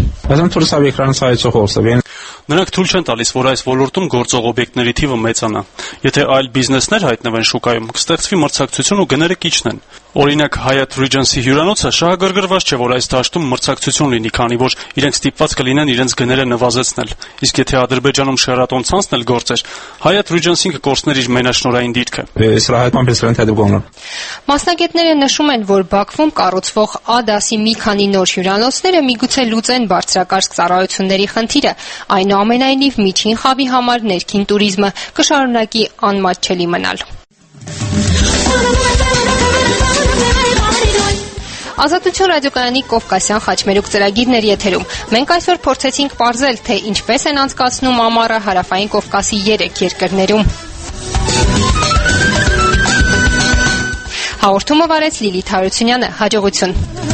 Նրանք թույլ չեն տալիս, որ այս ոլորտում գործող օբյեկտների թիվը մեծանա։ Եթե այլ բիզնեսներ հայտնվեն շուկայում, կստեղծվի մրցակցություն ու գները կիջնեն։ Օրինակ, Hyatt Regency հյուրանոցը շահագրգռված չէ, որ այս դաշտում մրցակցություն լինի, քանի որ իրենք ստիպված կլինեն իրենց գները նվազեցնել։ Իսկ եթե Ադրբեջանում Sheraton ցանցն էլ գործեր, Hyatt Regency-ն կկորցներ իր մենաշնորհային դիրքը։ Մասնագետները նշում են, որ Բաքվում կառուցվող A դասի մի քանի նոր հյուրանոցները միգուցե լուծեն բարձրակարգ ծառայությունների խնդիրը, այնուամենայնիվ միջին խավի համար ներքին туриզմը կշարունակի անմատչելի մնալ։ Ազատություն ռադիոկայանի Կովկասյան խաչմերուկ ծրագիրն էր եթերում։ Մենք այսօր փորձեցինք պարզել, թե ինչպես են անցկացնում ամառը Հարավային Կովկասի երեք երկրներում։ Հաղորդումը վարեց Լիլիթ Հարությունյանը։ Հաջողություն։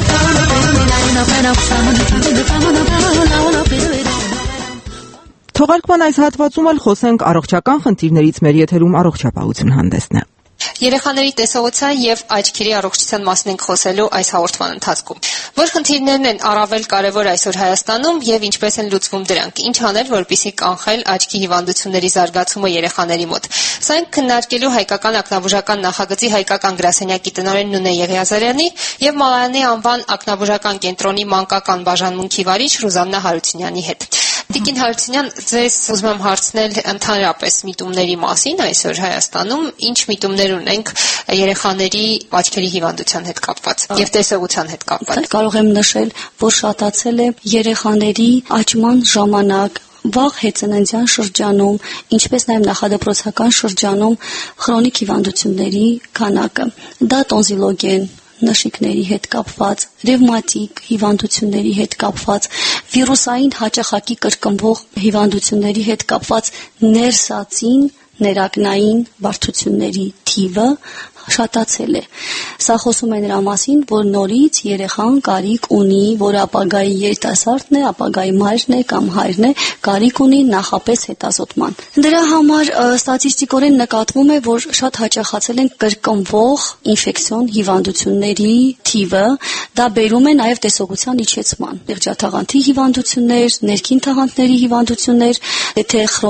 Թողարկման այս հատվածում էլ խոսենք առողջական խնդիրներից, մեր եթերում առողջապահություն հանդեսն է։ Երեխաների տեսողության եւ աչքերի առողջության մասին ենք խոսելու այս հաղորդման ընթացքում։ Որ խնդիրներն են առավել կարևոր այսօր Հայաստանում եւ ինչպես են լուծվում դրանք։ Ինչ անել, որպեսզի կանխել աչքի հիվանդությունների զարգացումը երեխաների մոտ։ Սա ենք քննարկելու հայկական ակնաբուժական նախագծի հայկական գրասենյակի տնօրեն Նունե Եղիազարյանի եւ Մալայանի անվան ակնաբուժական կենտրոնի մանկական բաժանմունքի վարիչ Ռուզաննա Հարությունյանի հետ։ Տիկին Հարությունյան, ձեզ ուզում եմ հարցնել ընդհանրապես միտումների մասին այսօր Հայաստանում, ինչ միտումներ ունենք երեխաների աչքերի հիվանդության հետ կապված եւ տեսողության հետ կապված։ Կարող եմ նշել, որ շատացել է երեխաների աճման ժամանակ վաղ հետծննդյան շրջանում, ինչպես նաև նախադպրոցական շրջանում քրոնիկ հիվանդությունների քանակը։ Դա տոնզիլոգեն նշիկների հետ կապված, ռևմատիկ հիվանդությունների հետ կապված, վիրուսային հաճախակի կրկնվող հիվանդությունների հետ կապված ներսածին ներակնային բարդությունների թիվը շատացել է։ Սա խոսում է նրա մասին, որ նորից երեխան կարիք ունի, որ ապագայի երիտասարդն է, ապագայի մայրն է կամ հայրն է, կարիք ունի նախապես հետազոտման։ Դրա համար ստատիստիկորեն նկատվում է, որ շատ հաճախացել են կրկնվող ինֆեկցիոն հիվանդությունների թիվը, դա բերում է նաև տեսողության իջեցման։ Եղջաթաղանթի հիվանդություններ, ներքին թաղանթների հիվանդություններ, եթե քրոնիկ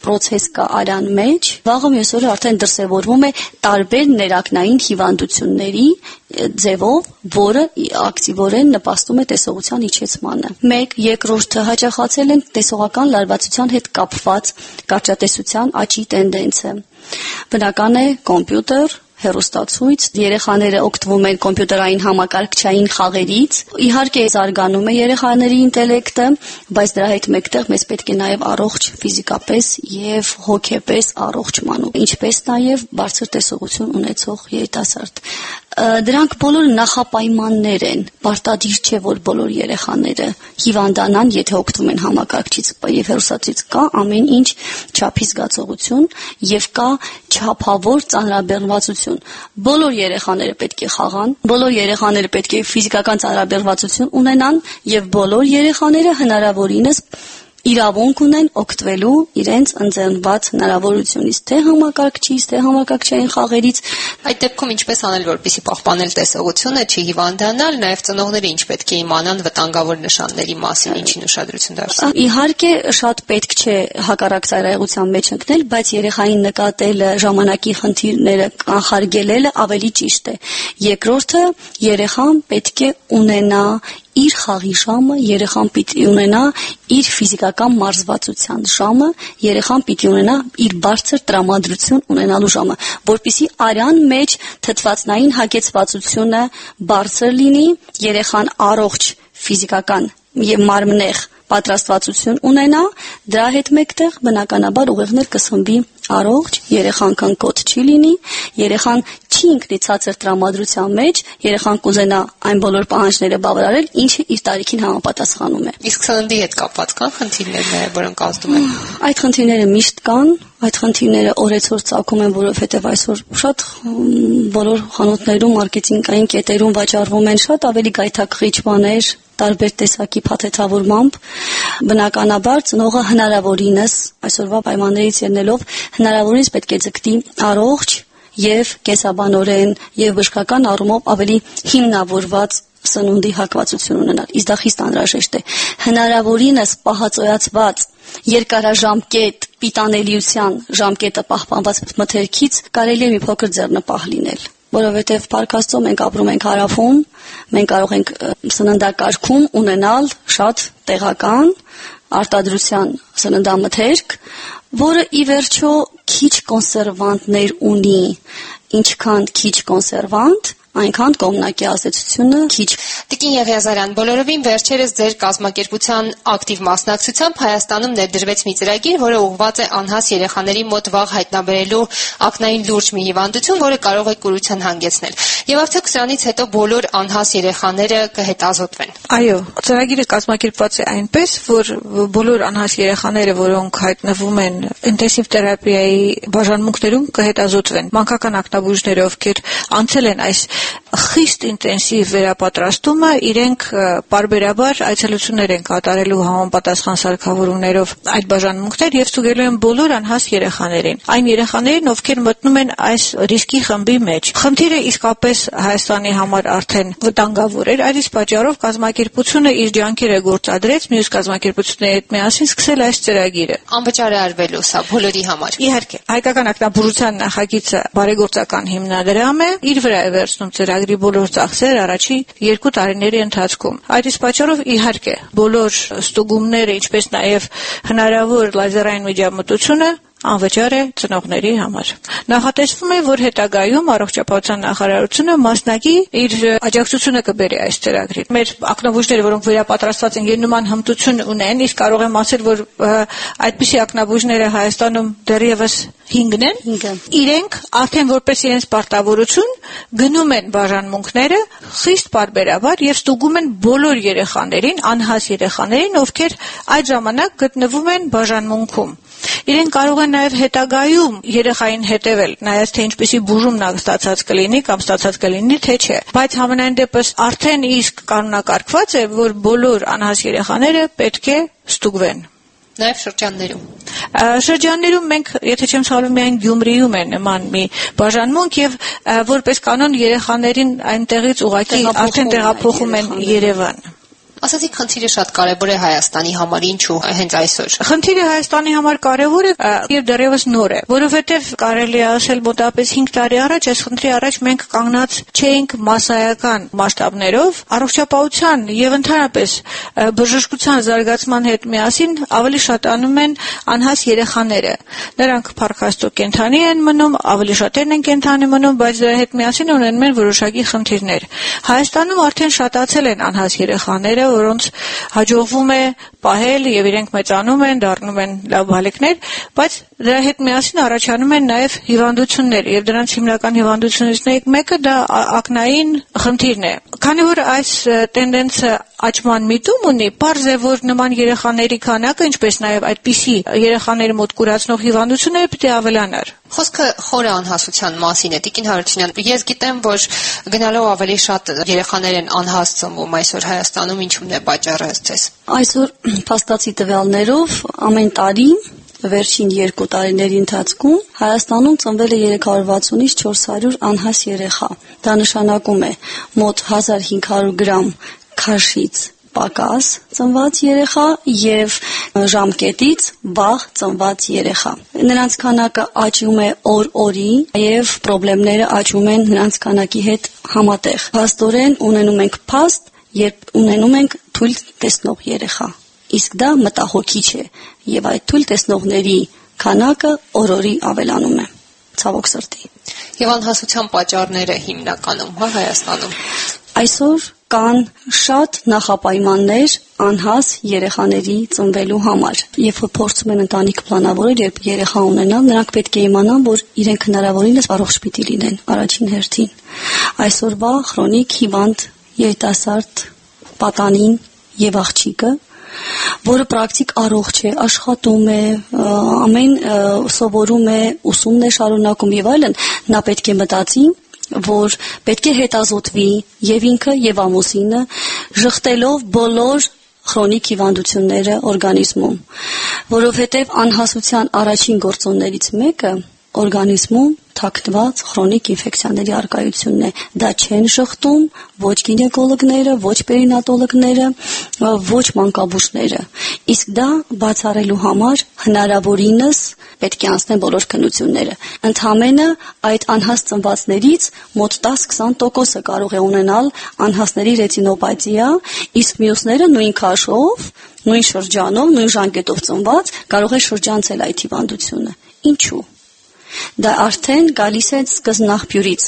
process կա արյան մեջ, վաղը մյուս օրը արդեն դրսևորվում է տարբեր ներակնային հիվանդությունների ձևով, որը ակտիվորեն նպաստում է տեսողության իջեցմանը։ Մեկ, երկրորդը հաճախացել են տեսողական լարվածության հետ կապված կարճատեսության աճի տենդենսը։ Բնական է կոմպյուտեր, հեռուստացույց, երեխաները օգտվում են կոմպյուտերային համակարգչային խաղերից։ Իհարկե զարգանում է երեխաների ինտելեկտը, բայց դրա հետ մեկտեղ մեզ պետք է նաև առողջ ֆիզիկապես եւ հոգեպես առողջ մանուկ, ինչպես նաև բարձր տեսողություն ունեցող երիտասարդ։ Դրանք բոլորը նախապայմաններ են։ Պարտադիր չէ, որ բոլոր երեխաները հիվանդանան, եթե օգտվում են համակարգչից եւ հեռուստացույց։ Կա ամեն ինչ չափի զգացողություն եւ կա չափավոր ծանրաբեռնվածություն։ Բոլոր երեխաները պետք է խաղան, բոլոր երեխաները պետք է ֆիզիկական ծանրաբեռնվածություն ունենան եւ բոլոր երեխաները հնարավորինս իրավունք ունեն օգտվելու իրենց ընձեռնված հնարավորությունից, թե համակարգչից, թե համակարգչային խաղերից։ Այդ դեպքում ինչպես անել, որպեսզի պահպանել տեսողությունը, չհիվանդանալ, նաև ծնողները ինչ պետք է իմանան վտանգավոր նշանների մասին, ինչին ուշադրություն դարձնել։ Իհարկե, շատ պետք չէ հակառակ ծայրահեղության մեջ ընկնել, բայց երեխային նկատելը, ժամանակի խնդիրները կանխարգելելը ավելի ճիշտ է։ Երկրորդը, երեխան պետք է ունենա իր խաղի ժամը, երեխան պիտի ունենա իր ֆիզիկական մարզվածության ժամը, երեխան պիտի ունենա իր բարձր տրամադրություն ունենալու ժամը, որպեսզի արյան մեջ թթվածնային հագեցվածությունը բարձր լինի, երեխան առողջ ֆիզիկական եւ մարմնեղ պատրաստվածություն ունենա, դրա հետ մեկտեղ բնականաբար ուղեղներ կսնվի առողջ, երեխան կնկոտ չի լինի, երեխան չի ինքնի ցածր տրամադրության մեջ, երեխան կուզենա այն բոլոր պահանջները բավարարել, ինչը իր տարիքին համապատասխանում է։ Իսկ սննդի հետ կապված կան խնդիրներ, որոնք ազդում են։ Այդ խնդիրները միշտ կան, այդ խնդիրները օրեցօր ծագում են, որովհետև այսօր շատ բոլոր խանութներում, մարքեթինգային կետերում վաճառվում են շատ ավելի գայթակղիչ բաներ, տարբեր տեսակի փաթեթավորմամբ, բնականաբար ծնողը հնարավորինս այսօրվա պայմաններից ելնելով հնարավորինս պետք է ձգտի առողջ եւ կենսաբանորեն եւ բժշկական առումով ավելի հիմնավորված սնունդի հակվածություն ունենալ։ Իսկ դա խիստ անհրաժեշտ է։ Հնարավորինս պահածոյացված երկարաժամկետ պիտանելիության ժամկետը պահպանված մթերքից կարելի է մի փոքր ձեռնպահ լինել, որովհետև Փառք Աստծո մենք ապրում ենք հարավում, մենք կարող ենք սննդակարգում ունենալ շատ տեղական արտադրության սննդամթերք, որը ի վերջո քիչ կոնսերվանտներ ունի, ինչքան քիչ կոնսերվանտ, այնքան կողմնակի ազդեցությունը քիչ։ Տիկին Եղիազարյան, բոլորովին վերջերս ձեր կազմակերպության ակտիվ մասնակցությամբ Հայաստանում ներդրվեց մի ծրագիր, որը ուղղված է անհաս երեխաների մոտ վաղ հայտնաբերելու ակնային լուրջ մի հիվանդություն, որը կարող է կուրության հանգեցնել։ Եվ արդյոք սրանից հետո բոլոր անհաս երեխաները կհետազոտվեն։ Այո, ծրագիրը կազմակերպված է այնպես, որ բոլոր անհաս երեխաները, որոնք հայտնվում են ինտենսիվ թերապիայի բաժանմունքներում, կհետազոտվեն։ Մանկական ակնաբույժները, ովքեր անցել են այս խիստ ինտենսիվ վերապատրաստումը, իրենք պարբերաբար այցելություններ են կատարելու համապատասխան սարքավորումներով այդ բաժանմունքներ եւ ստուգելու են բոլոր անհաս երեխաներին, այն երեխաներին, ովքեր մտնում են այս ռիսկի խմբի մեջ։ Խնդիրը իսկապես Հայաստանի համար արդեն վտանգավոր էր, այդ իսկ պատճառով կազմակերպությունը իր ջանքերը գործադրեց մյուս կազմակերպությունների հետ միասին սկսել այս ծրագիրը։ Անվճար է արվելու սա բոլորի համար։ Իհարկե, հայկական ակնաբուժության նախագիծը բարեգործական հիմնադրամ է, իր վրա է վերցնում ծրագրի բոլոր ծախսերը առաջին երկու տարիների ընթացքում։ Այդ իսկ պատճառով իհարկե բոլոր ստուգումները, ինչպես նաև հնարավոր լազերային միջամտությունը անվճար է ծնողների համար։ Նախատեսվում է, որ հետագայում առողջապահության նախարարությունը մասնակի իր աջակցությունը կբերի այս ծրագրին։ Մեր ակնաբույժները, որոնք վերապատրաստված են, նման հմտություն ունեն, իսկ կարող եմ ասել, որ այդպիսի ակնաբույժները Հայաստանում դեռևս հինգն են։ Իրենք արդեն որպես իրենց պարտավորություն գնում են բաժանմունքները խիստ պարբերաբար եւ ստուգում են բոլոր երեխաներին, անհաս երեխաներին, ովքեր այդ ժամանակ գտնվում են բաժանմունքում։ Իրենք կարող են նաև հետագայում երեխային հետևել, նայած թե ինչպիսի բուժում նա ստացած կլինի կամ ստացած կլինի, թե չէ։ Բայց համենայն դեպս արդեն իսկ կանոնակարգված է, որ բոլոր անհաս երեխաները պետք է ստուգվեն։ Նաև շրջաններում։ Շրջաններում մենք, եթե չեմ սխալվում, միայն Գյումրիում է նման մի բաժանմունք եւ որպես կանոն երեխաներին այնտեղից ուղղակի արդեն տեղափոխում են Երևան։ Ասացիք, խնդիրը շատ կարևոր է Հայաստանի համար, ինչու հենց այսօր։ Խնդիրը Հայաստանի համար կարևոր է եւ դեռևս նոր է, որովհետեւ կարելի է ասել մոտավորապես հինգ տարի առաջ այս խնդրի առաջ մենք կանգնած չէինք մասսայական մասշտաբներով, առողջապահության եւ ընդհանրապես բժշկության զարգացման հետ միասին ավելի շատանում են անհաս երեխաները։ Նրանք փառքաստու կենդանի են մնում, ավելի շատերն են կենդանի մնում, բայց դրա հետ միասին ունենում են որոշակի խնդիրներ։ Հայաստանում արդեն շատացել են անհաս երեխաները, որոնց հաջողվում է պահել եւ իրենք մեծանում են, դառնում են լավ բալիկներ, բայց դրա հետ միասին առաջանում են նաեւ հիվանդություններ եւ դրանց հիմնական հիվանդություններից մեկը դա ակնային խնդիրն է։ Քանի որ այս տենդենսը աճման միտում ունի, պարզ է, որ նման երեխաների քանակը, ինչպես նաեւ այդպիսի երեխաների մոտ կուրացնող հիվանդությունները պետք է ավելանար։ Խոսքը խորը անհասության մասին է, Տիկին Հարությունյան։ Ես գիտեմ, որ գնալով ավելի շատ երեխաներ են անհաս ծնվում այսօր Հայաստանում, ինչու՞մն է պատճառը ըստ Այսօր փաստացի տվյալներով ամեն տարի վերջին երկու տարիների ընթացքում Հայաստանում ծնվել է երեք հարյուր վաթսունից չորս հարյուր անհաս երեխա։ Դա նշանակում է մոտ հազար հինգ հարյուր գրամ քաշից պակաս ծնված երեխա եւ ժամկետից վաղ ծնված երեխա։ Նրանց քանակը աճում է օր-օրի եւ խնդիրները աճում են նրանց քանակի հետ համատեղ։ Փաստորեն ունենում ենք փաստ, երբ ունենում ենք թույլ տեսնող երեխա։ Իսկ դա մտահոգիչ է եւ այդ թույլ տեսնողների քանակը օր-օրի ավելանում է։ Ցավոք սրտի։ Եվ անհասության պատճառները հիմնականում հա Հայաստանում։ Այսօր կան շատ նախապայմաններ անհաս երեխաների ծնվելու համար։ Երբ որ փորձում են ընտանիք պլանավորել, երբ երեխա ունենալ, նրանք պետք է իմանան, որ իրենք հնարավորինս առողջ պիտի լինեն առաջին հերթին։ Այսօրվա քրոնիկ հիվանդ երիտասարդ պատանին եւ աղջիկը, որը պրակտիկ առողջ է, աշխատում է, ամեն սովորում է, ուսումն է շարունակում եւ այլն, նա պետք է մտածի, որ պետք է հետազոտվի եւ ինքը եւ ամուսինը, ժխտելով բոլոր քրոնիկ հիվանդությունները օրգանիզմում, որովհետեւ անհասության առաջին գործոններից մեկը օրգանիզմում թաքնված քրոնիկ ինֆեկցիաների առկայությունն է։ Դա չեն շղթում ոչ գինեկոլոգները, ոչ պերինատոլոգները, ոչ մանկաբույժները։ Իսկ դա բացառելու համար հնարավորինս պետք է անցնեն բոլոր քննությունները։ Ընդհանրապես այդ անհաս ծնվածներից մոտ դես-քսան տոկոսը կարող է ունենալ անհասների ռետինոպաթիա, իսկ մյուսները նույն քաշով, նույն շրջանով, նույն ժամկետով ծնված կարող է շրջանցել այդ հիվանդությունը։ Ինչու՞։ Դա արդեն գալիս է սկզբնաղբյուրից,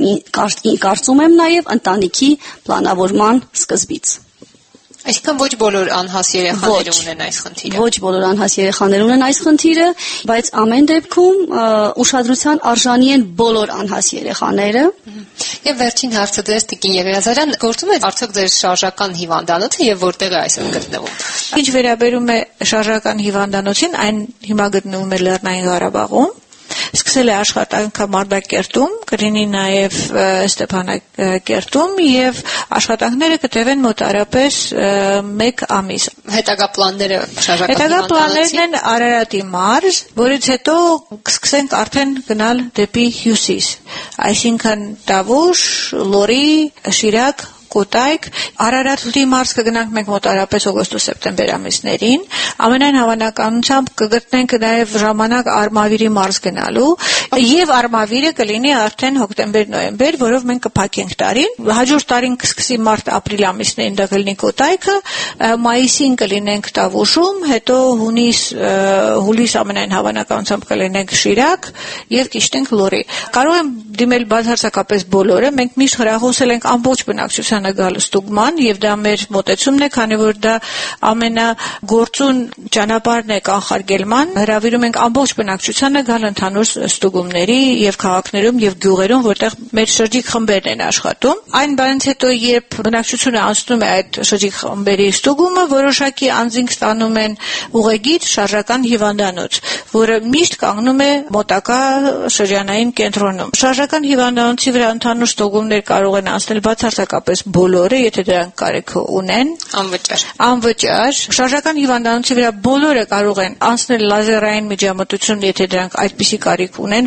կարծում եմ նաև ընտանիքի պլանավորման սկզբից։ Այսինքն ոչ բոլոր անհաս երեխաները ունեն այս խնդիրը։ Ոչ բոլոր անհաս երեխաները ունեն այս խնդիրը, բայց ամեն դեպքում ուշադրության արժանի են բոլոր անհաս երեխաները։ Եվ վերջին հարցը դες Տիկին Եղիազարյան, գործում է արդյոք ձեր շարժական հիվանդանոցը եւ որտեղ է այսօր գտնվում։ Ինչ վերաբերում է շարժական հիվանդանոցին, այն հիմա գտնվում է Լեռնային Ղարաբաղում։ Սկսել է աշխատանքը Մարտակերտում, կլինի նաև Ստեփանակերտում եւ աշխատանքները կտևեն մոտարապես մեկ ամիս։ Հետագա պլանները շարժական Հետագա պլաններն են Արարատի մարզ, որից հետո կսկսենք արդեն գնալ դեպի հյուսիս, այսինքն Տավուշ, Լորի, Շիրակ, Կոտայք, Արարատի մարզ կգնանք մենք մոտարապես օգոստոս-սեպտեմբեր ամիսներին, ամենայն հավանականությամբ կգտնենք նաև ժամանակ Արմավիրի մարզ գնալու, եւ Արմավիրը կլինի արդեն հոկտեմբեր-նոյեմբեր, որով մենք կփակենք տարին, հաջորդ տարին կսկսի մարտ-ապրիլ ամիսներին դա կլինի Կոտայքը, մայիսին կլինենք Տավուշում, հետո հունիս, հուլիս ամենայն հավանականությամբ կլինենք Շիրակ եւ կիշտենք Լորի։ Կարող եմ դիմել բացարձակապես բոլորը, մենք միշտ հրախոսել ենք ամբողջ բնակչության գալ ստուգման եւ դա մեր մոտեցումն է, քանի որ դա ամենագործուն ճանապարհն է կանխարգելման, հրավիրում ենք ամբողջ բնակչությանը գալ ընդհանուր ստուգումների եւ քաղաքներում եւ գյուղերում, որտեղ մեր շրջիկ խմբերն են աշխատում։ Այն բանից հետո, երբ բնակչությունը անցնում է այդ շրջիկ խմբերի ստուգումը, որոշակի անձինք ստանում են ուղեգիր շարժական հիվանդանոց, որը միշտ կանգնում է մոտակա շրջանային կենտրոնում։ Շարժական հիվանդանոցի վրա ընդհանուր ստուգումներ կարող են անցնել բացարձակապես բոլորը, եթե դրանք կարիք ունեն, անվճար։ Անվճար։ Շարժական հիվանդանոցի վրա բոլորը կարող են անցնել լազերային միջամտություն, եթե դրանք այդպիսի կարիք ունեն,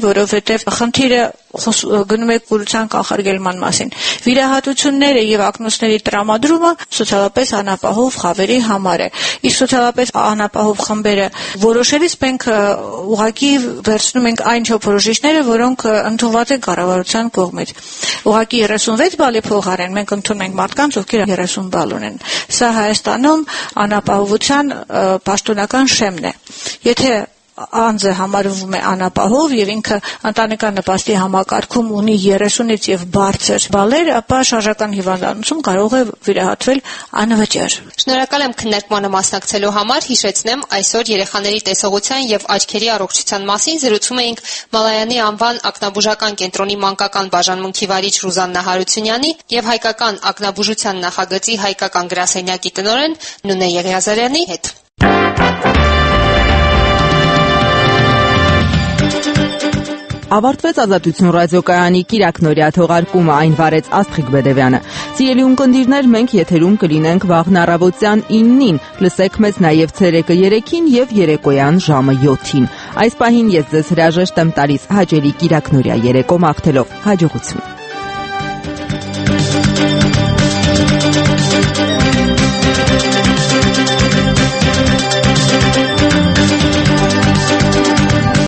որովհետև խնդիրը գնում է կուրության կանխարգելման մասին։ Վիրահատությունները եւ ակնոցների տրամադրումը սոցիալապես անապահով խավերի համար է։ Իսկ սոցիալապես անապահով խմբերը որոշելիս մենք ուղղակի վերցնում ենք այն չափորոշիչները, որոնք ընդունված են կառավարության կողմից։ Ուղղակի երեսունվեց բալի փոխարեն մենք ընդունում ենք մարդկանց, ովքեր երեսուն բալ ունեն։ Սա Հայաստանում անապահովության պաշտոնական շեմն է։ Եթե անձը համարվում է անապահով եւ ինքը ընտանեկան նպաստի համակարգում ունի երեսունից եւ բարձր բալեր, ապա շարժական հիվանդանոցում կարող է վիրահատվել անվճար։ Շնորհակալ եմ քննարկմանը մասնակցելու համար։ Հիշեցնեմ, այսօր երեխաների տեսողության եւ աչքերի առողջության մասին զրուցում էինք Մալայանի անվան ակնաբուժական կենտրոնի մանկական բաժանմունքի վարիչ Ռուզաննա Հարությունյանի եւ հայկական ակնաբուժության նախագծի հայկական գրասենյակի տնօրեն Նունե Եղիազարյանի հետ։ Ավարտվեց Ազատություն ռադիոկայանի կիրակնօրյա թողարկումը, այն վարեց Աստղիկ Բեդևյանը։ Սիրելի ունկնդիրներ, մենք եթերում կլինենք վաղն առավոտյան իննին, լսեք մեզ նաև ցերեկը երեքին եւ երեկոյան ժամը յոթին։ Այս պահին ես ձեզ հրաժեշտ եմ տալիս հաճելի կիրակնօրյա երեկո մաղթելով։ Հաջողություն։